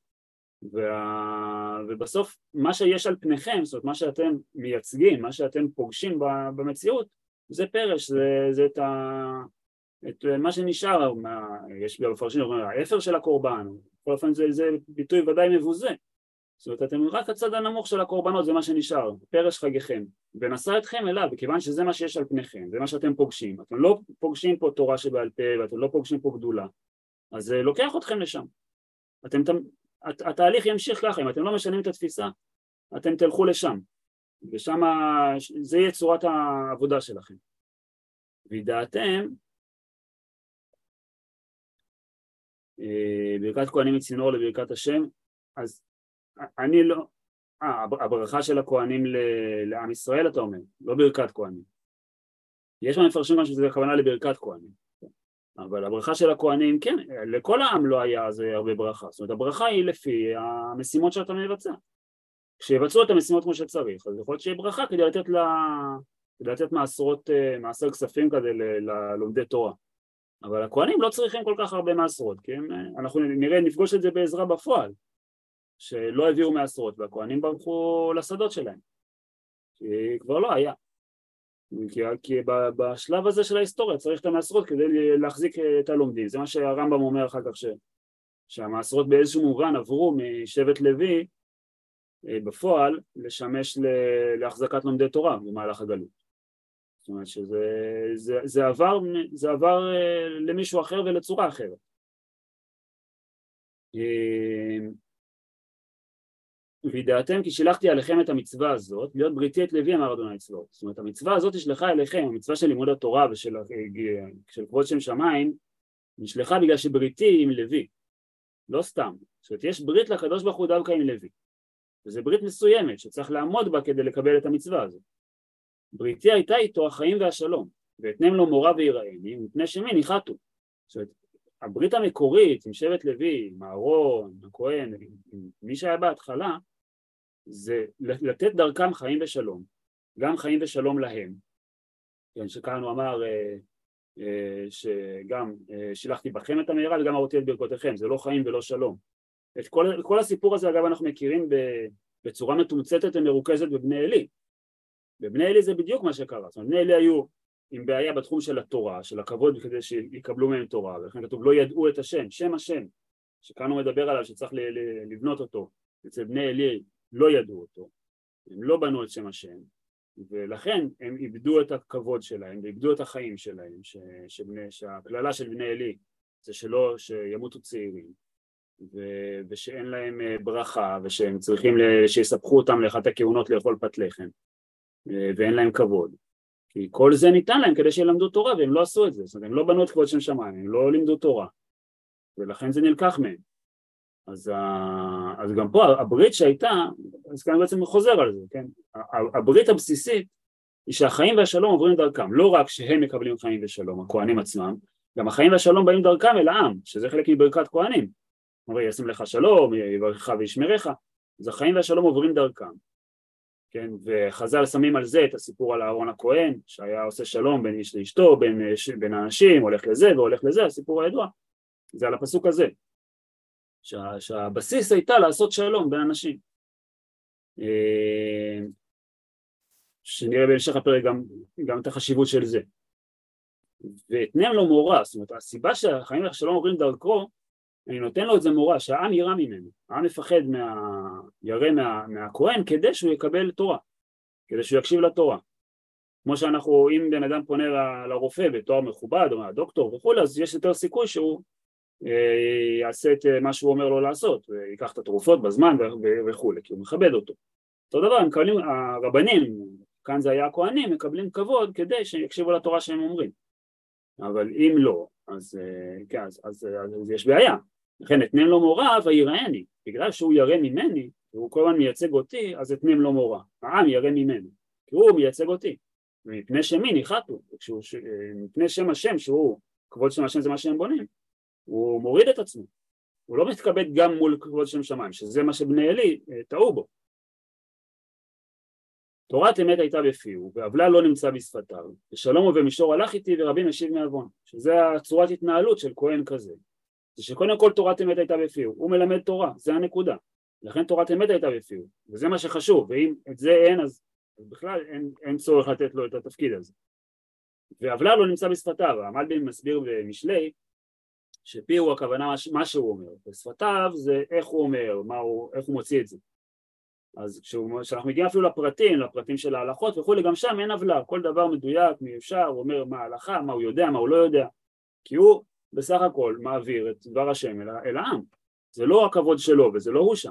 ובסוף מה שיש על פניכם, זאת אומרת מה שאתם מייצגים, מה שאתם פוגשים במציאות, זה פרש, זה את מה שנשאר, יש בפרשים האפר של הקורבן, בכל אופן זה ביטוי ודאי מבוזה, זאת אומרת אתם רק הצד הנמוך של הקורבנות, זה מה שנשאר, פרש חגיכם, ונשא אתכם אליו, וכיוון שזה מה שיש על פניכם, זה מה שאתם פוגשים, אתם לא פוגשים פה תורה שבעל פה, ואתם לא פוגשים פה גדולה, אז זה לוקח אתכם לשם, התהליך ימשיך ככה, אם אתם לא משנים את התפיסה, אתם תלכו לשם, ושם זה יהיה צורת העבודה שלכם. וידעתם, ברכת כהנים מצינור לברכת השם, אז אני לא, הברכה של הכהנים לעם ישראל אתה אומר, לא ברכת כהנים. יש מפרשים גם שזה הכוונה לברכת כהנים. אבל הברכה של הכהנים, כן, לכל העם לא היה אז הרבה ברכה, זאת אומרת הברכה היא לפי המשימות שאתה מבצע. כשיבצעו את המשימות כמו שצריך, אז יכול להיות שיהיה ברכה כדי לתת מעשר כספים כזה ללומדי תורה. אבל הכהנים לא צריכים כל כך הרבה מעשרות, כי אנחנו נפגוש את זה בעזרה בפועל, שלא הביאו מעשרות, והכהנים ברחו לשדות שלהם, כי כבר לא היה. כי בשלב הזה של ההיסטוריה צריך את המעשרות כדי להחזיק את הלומדים. זה מה שהרמב"ם אומר אחר כך, שהמעשרות באיזשהו מובן עברו משבט לוי בפועל לשמש להחזקת לומדי תורה במהלך הגלות. זאת אומרת שזה עבר למישהו אחר ולצורה אחרת. וידעתם כי שילחתי עליכם את המצווה הזאת, להיות בריתי את לוי אמר אדוני צבאות. זאת אומרת המצווה הזאת נשלחה אליכם, המצווה של לימוד התורה ושל כבוד שם שמיים, נשלחה בגלל שבריתי עם לוי, לא סתם. זאת אומרת יש ברית לקדוש ברוך הוא דווקא עם לוי, וזו ברית מסוימת שצריך לעמוד בה כדי לקבל את המצווה הזאת. בריתי הייתה איתו החיים והשלום, ואתנם לו מורה ויראני, מפני שמי ניחתו. זאת אומרת הברית המקורית עם שבט לוי, עם אהרון, הכהן, עם מי שהיה בהתחלה, זה לתת דרכם חיים ושלום, גם חיים ושלום להם. כן, שכאן הוא אמר שגם שילחתי בכם את המהרה וגם הראותי את ברכותיכם, זה לא חיים ולא שלום. את כל הסיפור הזה אגב אנחנו מכירים בצורה מתומצתת ומרוכזת בבני אלי. בבני אלי זה בדיוק מה שקרה, זאת אומרת בני אלי היו עם בעיה בתחום של התורה, של הכבוד כדי שיקבלו מהם תורה, ולכן כתוב לא ידעו את השם, שם השם, שכאן הוא מדבר עליו שצריך לבנות אותו, אצל בני אלי לא ידעו אותו, הם לא בנו את שם השם, ולכן הם איבדו את הכבוד שלהם, ואיבדו את החיים שלהם, שהכללה של בני אלי זה שימותו צעירים, ושאין להם ברכה, ושהם צריכים שיספחו אותם לאחת הכהונות לאכול פת לחם, ואין להם כבוד. כי כל זה ניתן להם כדי שילמדו תורה, והם לא עשו את זה, זאת אומרת, הם לא בנו את כבוד שם שמיים, הם לא לימדו תורה, ולכן זה נלקח מהם. אז גם פה הברית שהייתה, אז כאן בעצם חוזר על זה, כן? הברית הבסיסית היא שהחיים והשלום עוברים דרכם, לא רק שהם מקבלים חיים ושלום, הכהנים עצמם, גם החיים והשלום באים דרכם אל העם, שזה חלק מברכת כהנים. אומרים, ישים לך שלום, יברכך וישמרך, אז החיים והשלום עוברים דרכם. כן, וחז"ל שמים על זה את הסיפור על אהרון הכהן, שהיה עושה שלום בין איש לאשתו, בין האנשים, הולך לזה והולך לזה, הסיפור הידוע, זה על הפסוק הזה, שהבסיס הייתה לעשות שלום בין אנשים. שנראה בהמשך הפרק גם את החשיבות של זה. ואתנם לו מורא, זאת אומרת הסיבה שהחיים שלום עוברים דרכו, אני נותן לו את זה מורא, שהעם ירא ממנו, העם מפחד ירא מהכהן כדי שהוא יקבל תורה, כדי שהוא יקשיב לתורה. כמו שאנחנו, אם בן אדם פונה לרופא בתואר מכובד או מהדוקטור וכו', אז יש יותר סיכוי שהוא יעשה את מה שהוא אומר לו לעשות, ויקח את התרופות בזמן וכו', כי הוא מכבד אותו. אותו דבר, הרבנים, כאן זה היה הכהנים, מקבלים כבוד כדי שיקשיבו לתורה שהם אומרים. אבל אם לא, אז יש בעיה. לכן אתנם לו מורא ויראני, בגלל שהוא ירא ממני, והוא כל הזמן מייצג אותי, אז אתנם לו מורא. העם ירא ממנו, כי הוא מייצג אותי. ומפני שמי ניחתו, מפני שם השם, שהוא, כבוד שם השם זה מה שהם בונים, הוא מוריד את עצמו. הוא לא מתכבד גם מול כבוד שם שמיים, שזה מה שבני אלי טעו בו. תורת אמת הייתה בפיהו, ועוולה לא נמצא בשפתיו, ושלום ובמישור הלך איתי ורבים משיב מעוון. שזה הצורת התנהלות של כהן כזה. זה שקודם כל תורת אמת הייתה בפיהו, הוא מלמד תורה, זה הנקודה. לכן תורת אמת הייתה בפיהו, וזה מה שחשוב, ואם את זה אין, אז בכלל אין צורך לתת לו את התפקיד הזה. ועוולה לא נמצא בשפתיו, המלבים מסביר במשלי, שפיהו הכוונה מה שהוא אומר, ושפתיו זה איך הוא אומר, איך הוא מוציא את זה. אז כשאנחנו מגיעים אפילו לפרטים של ההלכות וכולי, גם שם אין עוולה, כל דבר מדויק, מיושר, הוא אומר מה ההלכה, מה הוא יודע, מה הוא לא יודע, כי הוא בסך הכל מעביר את דבר השם אל העם, זה לא הכבוד שלו וזה לא הוא שם.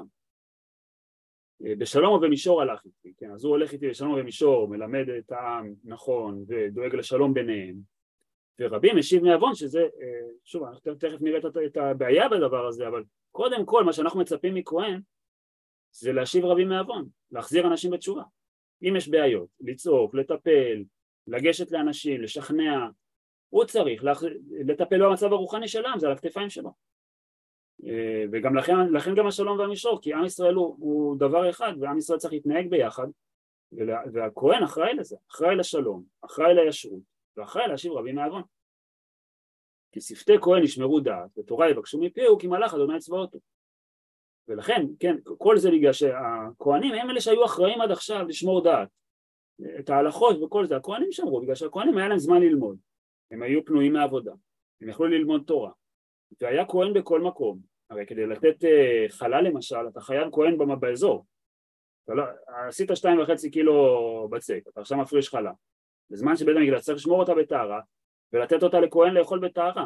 בשלום ובמישור הלך איתי, כן, אז הוא הולך איתי בשלום ובמישור, מלמד את העם נכון ודואג לשלום ביניהם, ורבים משיב מעוון, שזה, שוב, אנחנו תכף נראה את הבעיה בדבר הזה, אבל קודם כל מה שאנחנו מצפים מכהן, זה להשיב רבים מעוון, להחזיר אנשים בתשובה. אם יש בעיות, לצעוק, לטפל, לגשת לאנשים, לשכנע, הוא צריך לטפל במצב הרוחני של העם, זה על הכתפיים שלו. וגם לכן גם השלום והמישור, כי עם ישראל הוא דבר אחד, ועם ישראל צריך להתנהג ביחד, והכהן אחראי לזה, אחראי לשלום, אחראי לישרות, ואחראי להשיב רבים מעוון. כי שפתי כהן ישמרו דעת, ותורה יבקשו מפיהו, כי מלאך אדוני צבאותו. ולכן, כן, כל זה בגלל שהכהנים הם אלה שהיו אחראים עד עכשיו לשמור דעת, את ההלכות וכל זה, הכהנים שמרו, בגלל שהכהנים היה להם זמן ללמוד, הם היו פנויים מעבודה, הם יכלו ללמוד תורה, והיה כהן בכל מקום, הרי כדי לתת חלה למשל, אתה חייב כהן באזור, לא, עשית 2.5 קילו בצק, אתה עכשיו מפריש חלה, בזמן שבית המקדש צריך לשמור אותה בטהרה, ולתת אותה לכהן לאכול בטהרה,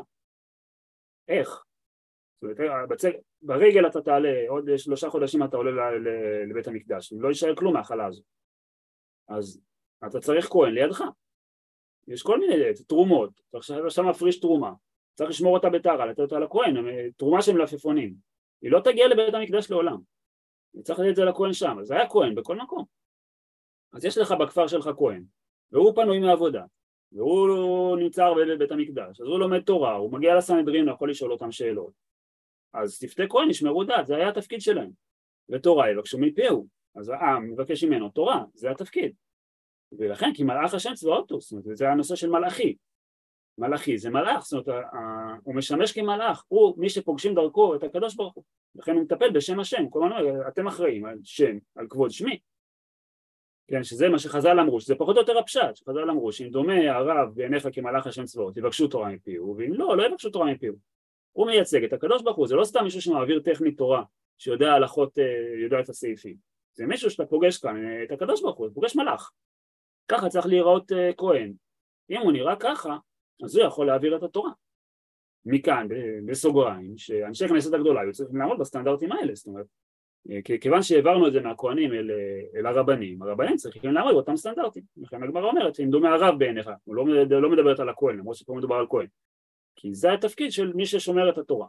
איך? בצק, ברגל אתה תעלה, עוד 3 חודשים אתה עולה לבית המקדש, לא יישאר כלום מהחלה הזו, אז אתה צריך כהן לידך, יש כל מיני תרומות, אתה עכשיו מפריש תרומה, צריך לשמור אותה בטהרה, לתת אותה לכהן, תרומה של מלפפונים, היא לא תגיע לבית המקדש לעולם, צריך לתת את זה לכהן שם, אז היה כהן בכל מקום, אז יש לך בכפר שלך כהן, והוא פנוי מעבודה, והוא נמצא הרבה בבית המקדש, אז הוא לומד תורה, הוא מגיע לסנהדרין, יכול לשאול אותם שאלות, אז שפתי כהן ישמרו דעת, זה היה התפקיד שלהם, ותורה יבקשו מפיהו, אז העם מבקש ממנו תורה, זה התפקיד, ולכן כי מלאך השם צבאותו, זאת אומרת, זה הנושא של מלאכי זה מלאך, זאת אומרת, הוא משמש כמלאך, הוא מי שפוגשים דרכו את הקדוש ברוך הוא, לכן הוא מטפל בשם השם, כל הזמן אתם אחראים על שם, על כבוד שמי, כן, שזה מה שחז"ל אמרו, שזה פחות או יותר הפשט, שחז"ל אמרו, שאם דומה הרב בעיניך כמלאך השם צבאות, יבקשו תורה מפיהו, ואם לא יבקשו תורה מפיהו, הוא מייצג את הקדוש ברוך הוא, זה לא סתם מישהו שמעביר טכנית תורה, שיודע הלכות, יודע את הסעיפים, זה מישהו שאתה פוגש כאן, את הקדוש ברוך הוא, פוגש מלאך, ככה צריך להיראות כהן, אם הוא נראה ככה, אז הוא יכול להעביר את התורה. מכאן, בסוגריים, שאנשי כנסת הגדולה היו צריכים לעמוד בסטנדרטים האלה, זאת אומרת, כיוון שהעברנו את זה מהכהנים אל הרבנים, הרבנים צריכים לעמוד באותם סטנדרטים. לכן הגמרא אומרת, אם דומה הרב בעיניך, הוא לא מדברת על הכהן, למרות שפה מדובר על כהן, כי זה התפקיד של מי ששומר את התורה.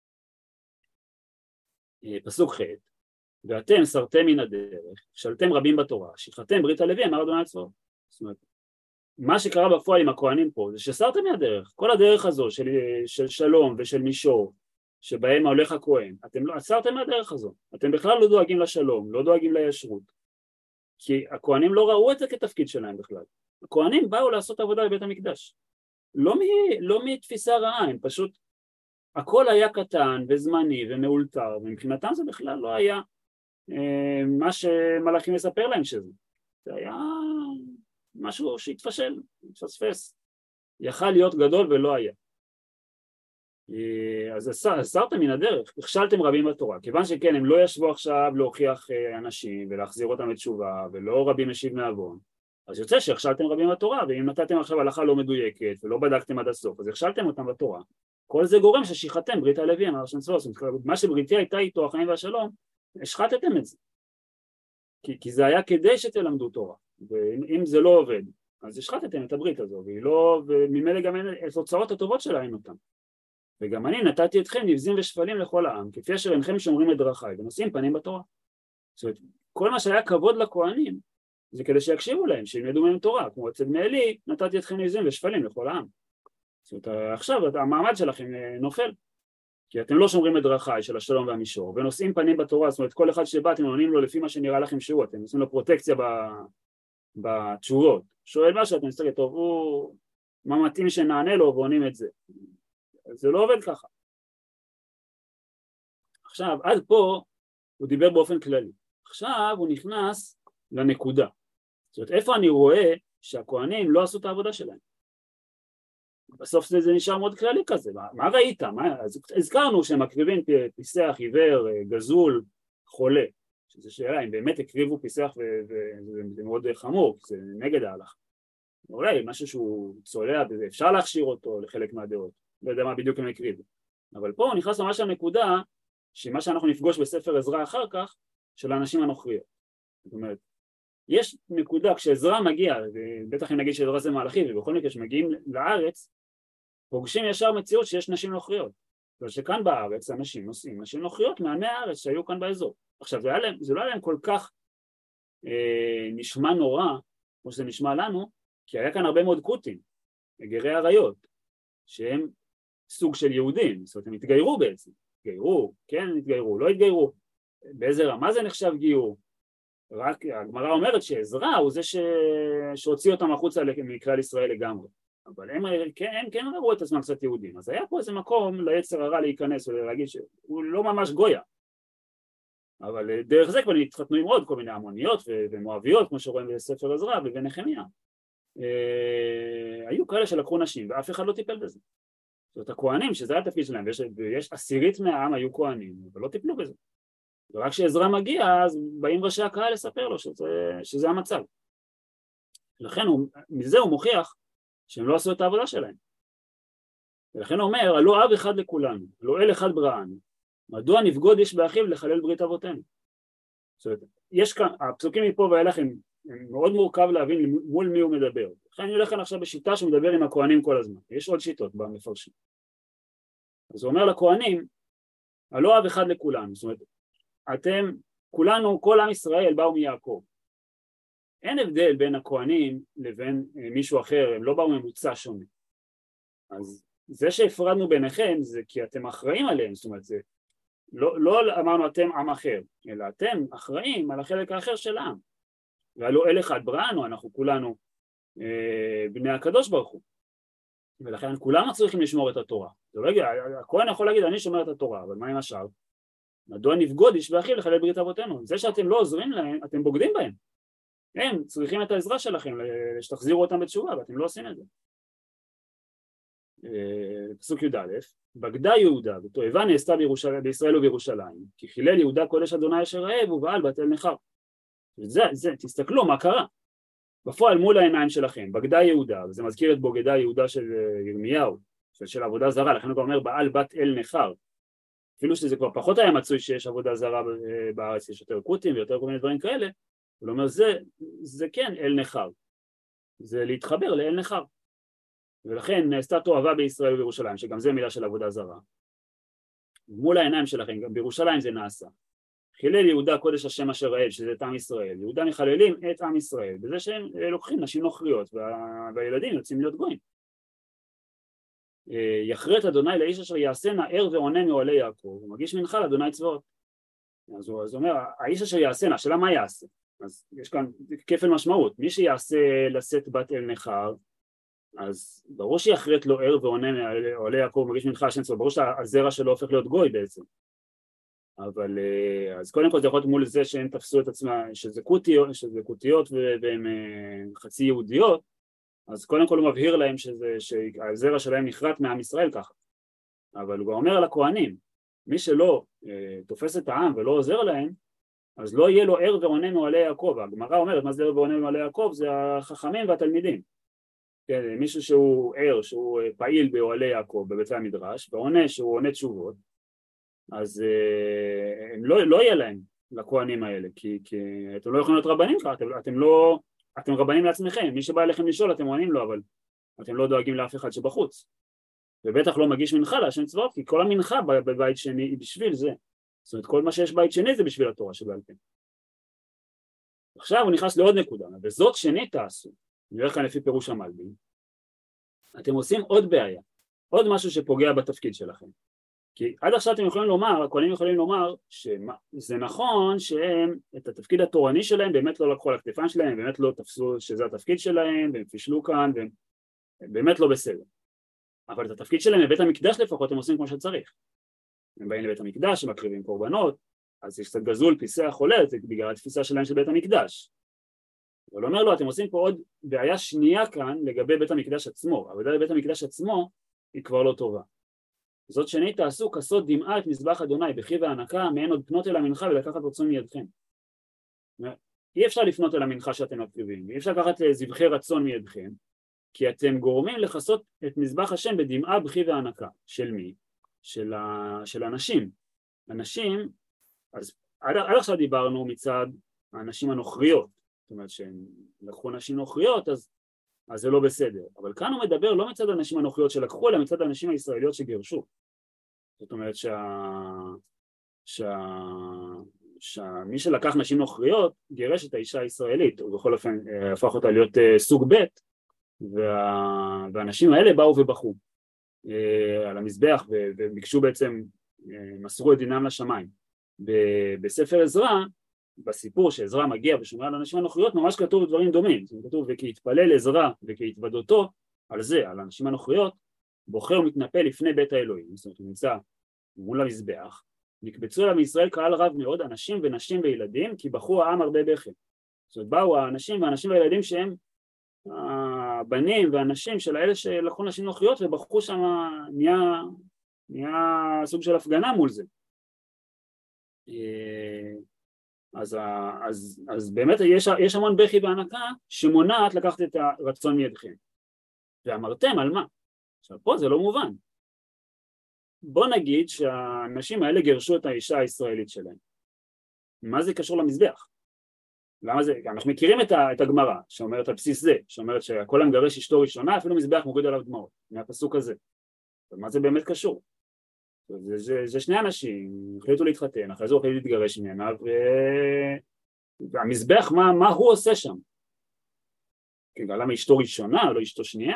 פסוק ח' ואתם סרתם מן הדרך, שלתם רבים בתורה, שכחתם ברית הלוי, אמר אדוני צבאות. זאת אומרת, מה שקרה בפועל עם הכהנים פה זה שסרתם מהדרך, כל הדרך הזו של שלום ושל מישור שבהם הולך הכהן, אתם לא סרתם מהדרך הזו, אתם בכלל לא דואגים לשלום, לא דואגים לישרות, כי הכהנים לא ראו את זה כתפקיד שלהם בכלל, הכהנים באו לעשות עבודה בבית המקדש, לא מתפיסה רעה, הם פשוט, הכל היה קטן וזמני ומאולתר, ומבחינתם זה בכלל לא היה מה שמלאכים מספר להם שזה. זה היה משהו שהתפשל, התפספס. יכל להיות גדול ולא היה. אז הסרתם מן הדרך, הכשלתם רבים בתורה, כיוון שכן הם לא ישבו עכשיו להוכיח אנשים ולהחזיר אותם לתשובה ולא רבים משיב מעוון, אז יוצא שהכשלתם רבים בתורה, ואם נתתם עכשיו הלכה לא מדויקת ולא בדקתם עד הסוף, אז הכשלתם אותם בתורה. כל זה גורם ששיחתם ברית הלוי, אמר שם צבא, מה שבריתי הייתה איתו החיים והשלום, השחטתם את זה, כי זה היה כדי שתלמדו תורה, ואם זה לא עובד אז השחטתם את הברית הזו, וממילא גם את התוצאות הטובות שלה אין אותם. וגם אני נתתי אתכם נבזים ושפלים לכל העם, כפי אשר אינכם שומרים את דרכיי ונושאים פנים בתורה. זאת אומרת, כל מה שהיה כבוד לכהנים, זה כדי שיקשיבו להם, שילמדו מהם תורה, כמו אצל מעלי, נתתי אתכם נבזים ושפלים לכל העם. זאת אומרת, עכשיו המעמד שלכם נופל, כי אתם לא שומרים את דרכיי של השלום והמישור, ונושאים פנים בתורה, זאת אומרת, כל אחד שבא, אתם עונים לו לפי מה שנראה לכם שהוא, אתם עושים לו פרוטקציה בתשובות. שואל משהו, אתם מסתכלים, טוב, מה מתאים שנענה לו ועונים את זה. זה לא עובד ככה. עכשיו, עד פה הוא דיבר באופן כללי. עכשיו הוא נכנס לנקודה. זאת אומרת, איפה אני רואה שהכהנים לא עשו את העבודה שלהם? בסוף זה נשאר מאוד כללי כזה. מה ראית? אז הזכרנו שהם מקריבים פיסח, עיוור, גזול, חולה. שזו שאלה, אם באמת הקריבו פיסח וזה מאוד חמור, כי זה נגד ההלכה. אולי משהו שהוא צולע, אפשר להכשיר אותו לחלק מהדעות. לא יודע מה בדיוק הם הקריבו. אבל פה הוא נכנס ממש לנקודה, שמה שאנחנו נפגוש בספר עזרא אחר כך, של האנשים הנוכריות. זאת אומרת, יש נקודה, כשעזרא מגיע, ובטח אם נגיד שעזרא זה מהלכים, ובכל מקרה שמגיעים לארץ, פוגשים ישר מציאות שיש נשים נוכריות. ושכאן בארץ אנשים נוסעים, נשים נוכריות מעמי הארץ שהיו כאן באזור. עכשיו, זה לא היה להם כל כך נשמע נורא, כמו שזה נשמע לנו, כי היה כאן הרבה מאוד קוטים, גרי עריות, שהם סוג של יהודים, זאת אומרת, הם התגיירו בעצם, התגיירו, כן, התגיירו, לא התגיירו, באיזה רמה זה נחשב גיור? רק הגמרא אומרת שעזרא הוא זה שהוציא אותם החוצה מכלל ישראל לגמרי, אבל הם כן ראו את עצמם קצת יהודים, אז היה פה איזה מקום ליצר הרע להיכנס ולהגיד שהוא לא ממש גויה, אבל דרך זה כבר התחתנו עם עוד כל מיני המוניות ומואביות, כמו שרואים בספר עזרא ובנחמיה, היו כאלה שלקחו נשים ואף אחד לא טיפל בזה. זאת אומרת, הכהנים, שזה היה התפקיד שלהם, ויש 10% מהעם היו כהנים, אבל לא טיפלו בזה. ורק כשעזרא מגיע, אז באים ראשי הקהל לספר לו שזה המצב. לכן מזה הוא מוכיח שהם לא עשו את העבודה שלהם. ולכן הוא אומר, הלא אב אחד לכולנו, הלא אל אחד בראנו, מדוע נבגוד איש באחיו לחלל ברית אבותינו? זאת אומרת, יש כאן, הפסוקים מפה ואילך הם מאוד מורכב להבין מול מי הוא מדבר. לכן אני הולך כאן עכשיו בשיטה שמדבר עם הכהנים כל הזמן. יש עוד שיטות במפרשים. אז הוא אומר לכהנים, הלא אב אחד לכולנו. זאת אומרת, אתם, כולנו, כל עם ישראל באו מיעקב. אין הבדל בין הכהנים לבין מישהו אחר, הם לא באו ממוצא שונה. אז זה שהפרדנו ביניכם זה כי אתם אחראים עליהם, זאת אומרת, זה לא אמרנו אתם עם אחר, אלא אתם אחראים על החלק האחר של העם. והלא אל אחד בראנו, אנחנו כולנו בני הקדוש ברוך הוא. ולכן כולנו צריכים לשמור את התורה. הכהן יכול להגיד אני שומר את התורה, אבל מה עם השאר? מדוע נבגוד איש באחיו לחלל ברית אבותינו? זה שאתם לא עוזרים להם, אתם בוגדים בהם. הם צריכים את העזרה שלכם, שתחזירו אותם בתשובה, ואתם לא עושים את זה. פסוק י"א, בגדה יהודה ותועבה נעשתה בישראל ובירושלים, כי חילל יהודה קודש אדוני אשר אהב ובעל בת אל נכר. זה, תסתכלו מה קרה. בפועל מול העיניים שלכם, בגדה יהודה, וזה מזכיר את בוגדה יהודה של ירמיהו, של עבודה זרה, לכן הוא אומר בעל בת אל נכר. אפילו שזה כבר פחות היה מצוי שיש עבודה זרה בארץ, יש יותר קוטים ויותר כל מיני דברים כאלה, הוא אומר זה כן אל נכר, זה להתחבר לאל נכר. ולכן נעשתה תועבה בישראל ובירושלים, שגם זה מילה של עבודה זרה. מול העיניים שלכם, גם בירושלים זה נעשה. חילל יהודה קודש השם אשר אהב, שזה את עם ישראל. יהודה מחללים את עם ישראל, בזה שהם לוקחים נשים נוכריות, והילדים יוצאים להיות גויים. יכרת אדוני לאיש אשר יעשנה ער ועונה מאוהלי יעקב, ומגיש מנחה לאדוני צבאות. אז הוא אומר, האיש אשר יעשנה, השאלה מה יעשה? אז יש כאן כפל משמעות, מי שיעשה לשאת בת אל נכר, אז ברור שיחרט לו ער ועונה מאוהלי יעקב ומגיש מנחה השם צבאות, ברור שהזרע שלו הופך להיות גוי בעצם. אבל אז קודם כל זה יכול להיות מול זה שהן תפסו את עצמה, שזה קוטיות והן חצי יהודיות, אז קודם כל הוא מבהיר להם שהזרע שלהם נחרט מעם ישראל ככה. אבל הוא אומר על הכהנים, מי שלא תופס את העם ולא עוזר להם, אז לא יהיה לו ער ועונה מאוהלי יעקב. הגמרא אומרת, מה זה ער ועונה מאוהלי יעקב? זה החכמים והתלמידים. כן, מישהו שהוא ער, שהוא פעיל באוהלי יעקב בבית המדרש, ועונה שהוא עונה תשובות, אז הם לא יהיה להם לכהנים האלה, כי אתם לא יכולים להיות רבנים ככה, אתם רבנים לעצמכם, מי שבא אליכם לשאול אתם עונים לו, אבל אתם לא דואגים לאף אחד שבחוץ. ובטח לא מגיש מנחה להשם צבאות, כי כל המנחה בבית שני היא בשביל זה. זאת אומרת, כל מה שיש בית שני זה בשביל התורה שבעל פה. עכשיו הוא נכנס לעוד נקודה, וזאת שנית תעשו, נראה כאן לפי פירוש המלבים, אתם עושים עוד בעיה, עוד משהו שפוגע בתפקיד שלכם. כי עד עכשיו אתם יכולים לומר, הכהנים יכולים לומר, שזה נכון שהם את התפקיד התורני שלהם באמת לא לקחו על הכתפיים שלהם, באמת לא תפסו שזה התפקיד שלהם, והם פישלו כאן, והם באמת לא בסדר. אבל את התפקיד שלהם בבית המקדש לפחות הם עושים כמו שצריך. הם באים לבית המקדש, הם מקריבים קורבנות, אז יש קצת גזול פיסח חולת, זה בגלל התפיסה שלהם של בית המקדש. אבל אומר לו, אתם עושים פה עוד בעיה שנייה כאן לגבי בית המקדש עצמו, העבודה לבית המקדש עצמו היא כבר לא טובה. זאת שנית תעשו כסות דמעה את מזבח אדוני בכי והענקה, מעין עוד פנות אל המנחה ולקחת רצון מידכם. אי אפשר לפנות אל המנחה שאתם מקריבים, אי אפשר לקחת זבחי רצון מידכם, כי אתם גורמים לחסות את מזבח השם בדמעה בכי והענקה. של מי? של אנשים. אנשים, אז עד עכשיו דיברנו מצד האנשים הנוכריות, זאת אומרת שהם לקחו נשים נוכריות, אז זה לא בסדר. אבל כאן הוא מדבר לא מצד האנשים הנוכריות שלקחו, אלא מצד האנשים הישראליות שגירשו. זאת אומרת שמי שלקח נשים נוכריות גירש את האישה הישראלית, ובכל אופן הפך אותה להיות סוג ב', והאנשים האלה באו ובחו על המזבח וביקשו בעצם, מסרו את דינם לשמיים. בספר עזרא, בסיפור שעזרא מגיע ושומע על אנשים הנוכריות, ממש כתוב דברים דומים. זאת אומרת, כתוב וכי יתפלל עזרא וכי יתוודותו על זה, על האנשים הנוכריות, בוכה ומתנפל לפני בית האלוהים. זאת אומרת, הוא נמצא מול המזבח, נקבצו אליו מישראל קהל רב מאוד, אנשים ונשים וילדים, כי בכו העם הרבה בכי. זאת אומרת, באו האנשים והאנשים והילדים שהם הבנים והאנשים של האלה שלקחו נשים נוכריות ובחרו שם, נהיה סוג של הפגנה מול זה. אז באמת יש המון בכי והענקה שמונעת לקחת את הרצון מידכם. ואמרתם על מה? עכשיו פה זה לא מובן. בוא נגיד שהאנשים האלה גרשו את האישה הישראלית שלהם. מה זה קשור למזבח? למה זה? אנחנו מכירים את הגמרא שאומרת על בסיס זה, שאומרת שכל המגרש אשתו ראשונה, אפילו מזבח מוריד עליו דמעות, מהפסוק הזה. ומה זה באמת קשור? זה שני אנשים, החליטו להתחתן, אחרי זה הוא החליט להתגרש ממנה, והמזבח, מה הוא עושה שם? למה אשתו ראשונה, לא אשתו שנייה?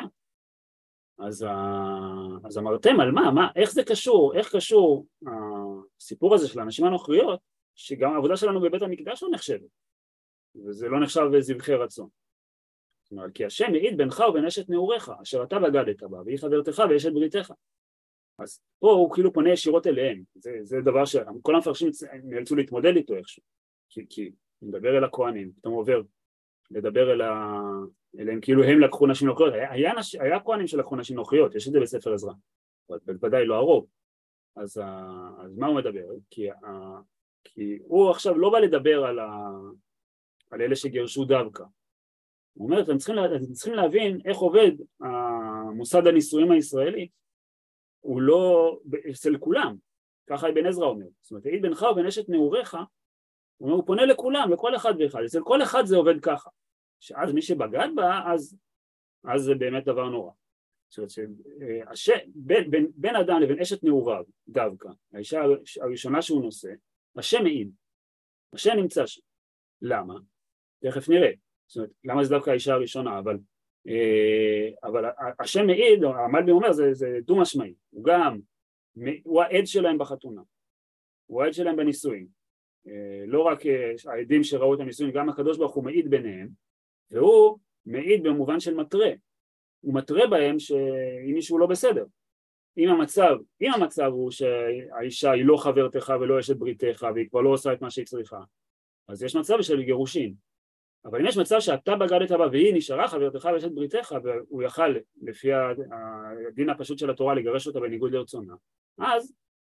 אז אמרתם על מה? איך זה קשור? איך קשור הסיפור הזה של האנשים הנוכריות, שגם העבודה שלנו בבית המקדש לא נחשבת, וזה לא נחשב זבחי רצון. זאת אומרת, כי השם העיד בינך ובין אשת נעוריך, אשר אתה בגדת בה, והיא חברתך ואשת בריתך. אז פה הוא כאילו פונה ישירות אליהם, זה דבר שכל המפרשים נאלצו להתמודד איתו איכשהו, כי מדבר אל הכהנים, פתאום עובר לדבר אליהם כאילו הם לקחו נשים נוכריות, היה כהנים שלקחו נשים נוכריות, יש את זה בספר עזרא, בוודאי לא הרוב, אז מה הוא מדבר? כי הוא עכשיו לא בא לדבר על אלה שגרשו דווקא, הוא אומר, אתם צריכים להבין איך עובד המוסד הנישואים הישראלי, הוא לא אצל כולם, ככה אבן עזרא אומר, זאת אומרת, העיד בינך ובין אשת נעוריך, הוא פונה לכולם, לכל אחד ואחד, אצל כל אחד זה עובד ככה, שאז מי שבגד בה, אז זה באמת דבר נורא. זאת אומרת, בין אדם לבין אשת נעוריו, דווקא, האישה הראשונה שהוא נושא, השם מעיד, השם נמצא שם. למה? תכף נראה. זאת אומרת, למה זה דווקא האישה הראשונה, אבל השם מעיד, המלבי אומר, זה דו משמעי, הוא העד שלהם בחתונה, הוא העד שלהם בנישואים, לא רק העדים שראו את הנישואים, גם הקדוש ברוך הוא מעיד ביניהם, והוא מעיד במובן של מטרה, הוא מטרה בהם שאם מישהו לא בסדר, אם המצב הוא שהאישה היא לא חברתך ולא אשת בריתך והיא כבר לא עושה את מה שהיא צריכה, אז יש מצב של גירושין. אבל אם יש מצב שאתה בגדת בה והיא נשארה חברתך ואשת בריתך והוא יכל לפי הדין הפשוט של התורה לגרש אותה בניגוד לרצונה, אז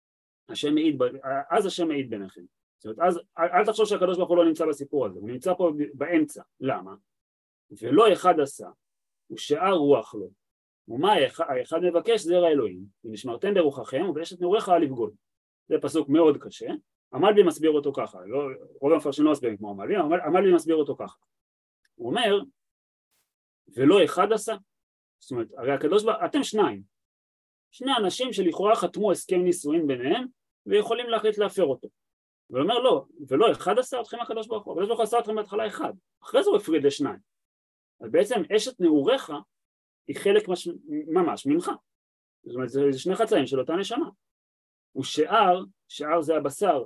השם מעיד ביניכם. זאת אומרת, אז אל תחשוב שהקדוש ברוך הוא לא נמצא בסיפור הזה, הוא נמצא פה באמצע. למה? ולא אחד עשה, הוא שאר רוח לו. ומה האחד מבקש זרע אלוהים, ונשמרתם ברוחכם ובאשת נעוריך אל יבגוד. זה פסוק מאוד קשה, המלבי מסביר אותו ככה, רוב המפרשים לא מסבירים כמו המלבי מסביר אותו ככה. הוא אומר, ולא אחד עשה, זאת אומרת, הרי הקדוש ברוך הוא, אתם שני אנשים שלכאורה חתמו הסכם נישואין ביניהם, ויכולים להחליט להפר אותו. והוא אומר לא, ולא אחד עשה אתכם הקדוש ברוך הוא, הקדוש ברוך הוא עשה אתכם בהתחלה אחד, אחרי זה הוא הפריד לשניים. אז בעצם אשת נעוריך היא חלק ממש ממך, זאת אומרת זה שני חצאים של אותה נשמה. הוא שאר זה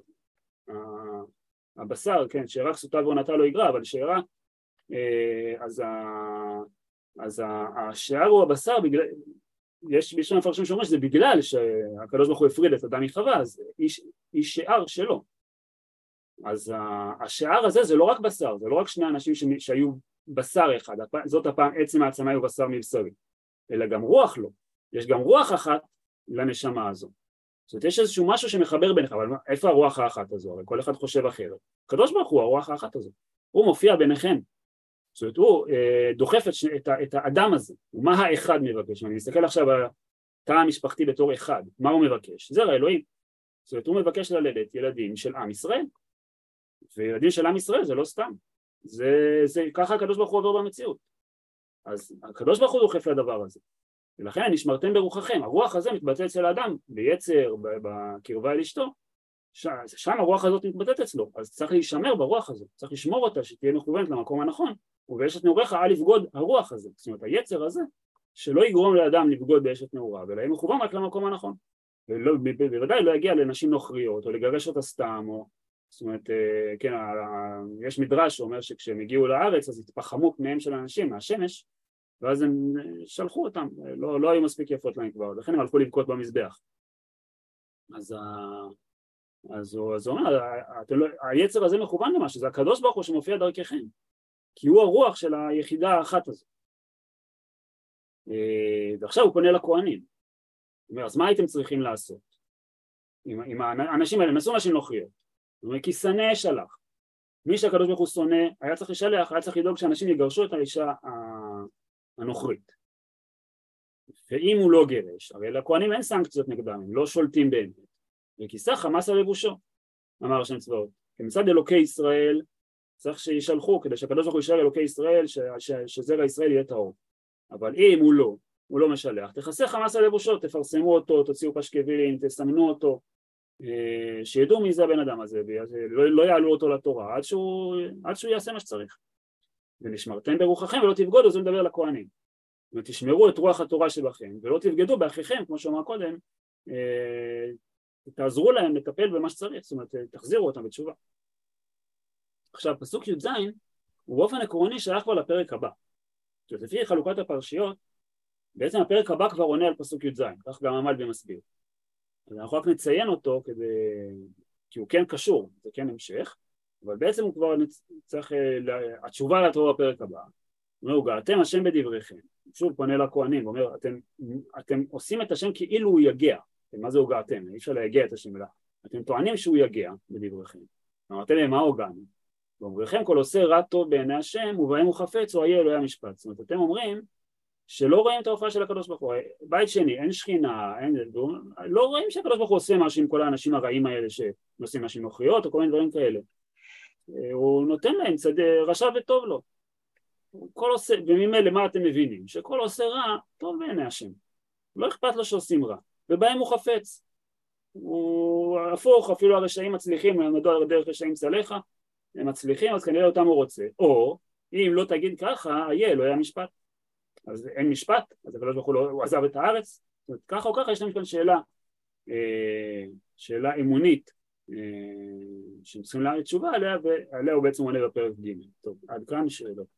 הבשר, כן, שארה כסותה ועונתה לא יגרע, אבל שארה, אז השאר הוא הבשר, יש מפרשים שאומרים שזה בגלל שהקדוש ברוך הוא הפריד את אדם מחווה, אז היא שאר שלו. אז השאר הזה זה לא רק בשר, זה לא רק שני אנשים שהיו בשר אחד, זאת הפעם עצם העצמה הוא בשר מבשרי, אלא גם רוח לו, יש גם רוח אחת לנשמה הזו. זאת אומרת, יש איזשהו משהו שמחבר ביניך, אבל איפה הרוח האחת הזו? הרי כל אחד חושב אחרת. הקדוש ברוך הוא הרוח האחת הזו, הוא מופיע ביניכם, זאת אומרת, הוא דוחף את האדם הזה, ומה האחד מבקש? אני מסתכל עכשיו על התא המשפחתי בתור אחד, מה הוא מבקש? זרע אלוהים, זאת אומרת, הוא מבקש ללדת ילדים של עם ישראל, וילדים של עם ישראל זה לא סתם, זה ככה הקדוש ברוך הוא עובר במציאות, אז הקדוש ברוך הוא דוחף לדבר הזה, ולכן נשמרתם ברוחכם, הרוח הזה מתבטא אצל האדם, ביצר, בקרבה אל אשתו, שם הרוח הזאת מתבטאת אצלו, אז צריך להישמר ברוח הזאת, צריך לשמור אותה שתהיה מכוונת למקום הנכון, ובאשת נעוריך אל יבגוד הרוח הזה, זאת אומרת היצר הזה, שלא יגרום לאדם לבגוד באשת נעוריו, אלא יהיה מכוון רק למקום הנכון, ובוודאי לא יגיע לנשים נוכריות, או לגרש אותה סתם, או זאת אומרת, כן, יש מדרש שאומר שכשהם הגיעו לארץ אז התפחמו פניהם של האנשים מהשמש, ואז הם שלחו אותם, לא היו מספיק יפות להם כבר, לכן הם הלכו לבכות במזבח. אז הוא אומר, היצר הזה מכוון למשהו, זה הקדוש ברוך הוא שמופיע דרככם, כי הוא הרוח של היחידה האחת הזו. ועכשיו הוא פונה לכהנים, הוא אומר, אז מה הייתם צריכים לעשות? עם האנשים האלה, נעשו נשים נוכריות, הוא אומר, כי שנא שלח, מי שהקדוש ברוך הוא שונא, היה צריך לשלח, היה צריך לדאוג שאנשים יגרשו את האישה הנוכרית. ואם הוא לא גרש, הרי לכהנים אין סנקציות נגדם, הם לא שולטים באמת, וכיסה חמס על לבושו, אמר השם צבאות, כמצד אלוקי ישראל צריך שישלחו, כדי שהקדוש ברוך הוא ישאר אלוקי ישראל, שזרע ישראל יהיה טהור. אבל אם הוא לא משלח, תכסה חמס על לבושו, תפרסמו אותו, תוציאו פשקווילים, תסמנו אותו, שידעו מי זה הבן אדם הזה, לא יעלו אותו לתורה, עד שהוא יעשה מה שצריך. ונשמרתם ברוחכם ולא תבגודו, זה מדבר לכהנים. ותשמרו את רוח התורה שבכם, ולא תבגדו באחיכם, כמו שאמר קודם, תעזרו להם לטפל במה שצריך, זאת אומרת, תחזירו אותם בתשובה. עכשיו, פסוק י"ז הוא באופן עקרוני שייך כבר לפרק הבא. זאת אומרת, לפי חלוקת הפרשיות, בעצם הפרק הבא כבר עונה על פסוק י"ז, כך גם המלבי מסביר. אז אנחנו רק נציין אותו כי הוא כן קשור, זה כן המשך, אבל בעצם הוא כבר צריך, התשובה לתורה בפרק הבא, הוא אומר, הוגעתם השם בדבריכם, שוב פונה לכהנים, הוא אומר, אתם עושים את השם כאילו הוא יגיע, מה זה הוגעתם? אי אפשר להגיע את השם, אתם טוענים שהוא יגיע בדבריכם, אמרתם להם מה הוגענו? ואומריכם כל עושה רע טוב בעיני השם, ובהם הוא חפץ, או יהיה אלוהי המשפט. זאת אומרת, אתם אומרים שלא רואים את ההופעה של הקדוש ברוך הוא, בית שני, אין שכינה, לא רואים שהקדוש ברוך הוא עושה משהו עם כל האנשים הרעים האלה שנושאים נשים נוכריות או כל מיני דברים כאלה. הוא נותן להם צד רשע וטוב לו. כל עושה, וממילא מה אתם מבינים? שכל עושה רע טוב בעיני השם. לא אכפת לו שעושים רע, ובהם הוא חפץ. הוא הפוך, אפילו הרשעים מצליחים, למדו על דרך רשעים צלחה, הם מצליחים, אז כנראה אותם הוא רוצה. או, אם לא תגיד ככה, יהיה אלוהי המשפט. אז אין משפט, אז הקדוש ברוך הוא עזב את הארץ. זאת אומרת, ככה או ככה יש לנו כאן שאלה אמונית, שצריכים להגיד תשובה עליה, ועליה הוא בעצם עונה בפרק ג'. טוב, עד כאן שאלות.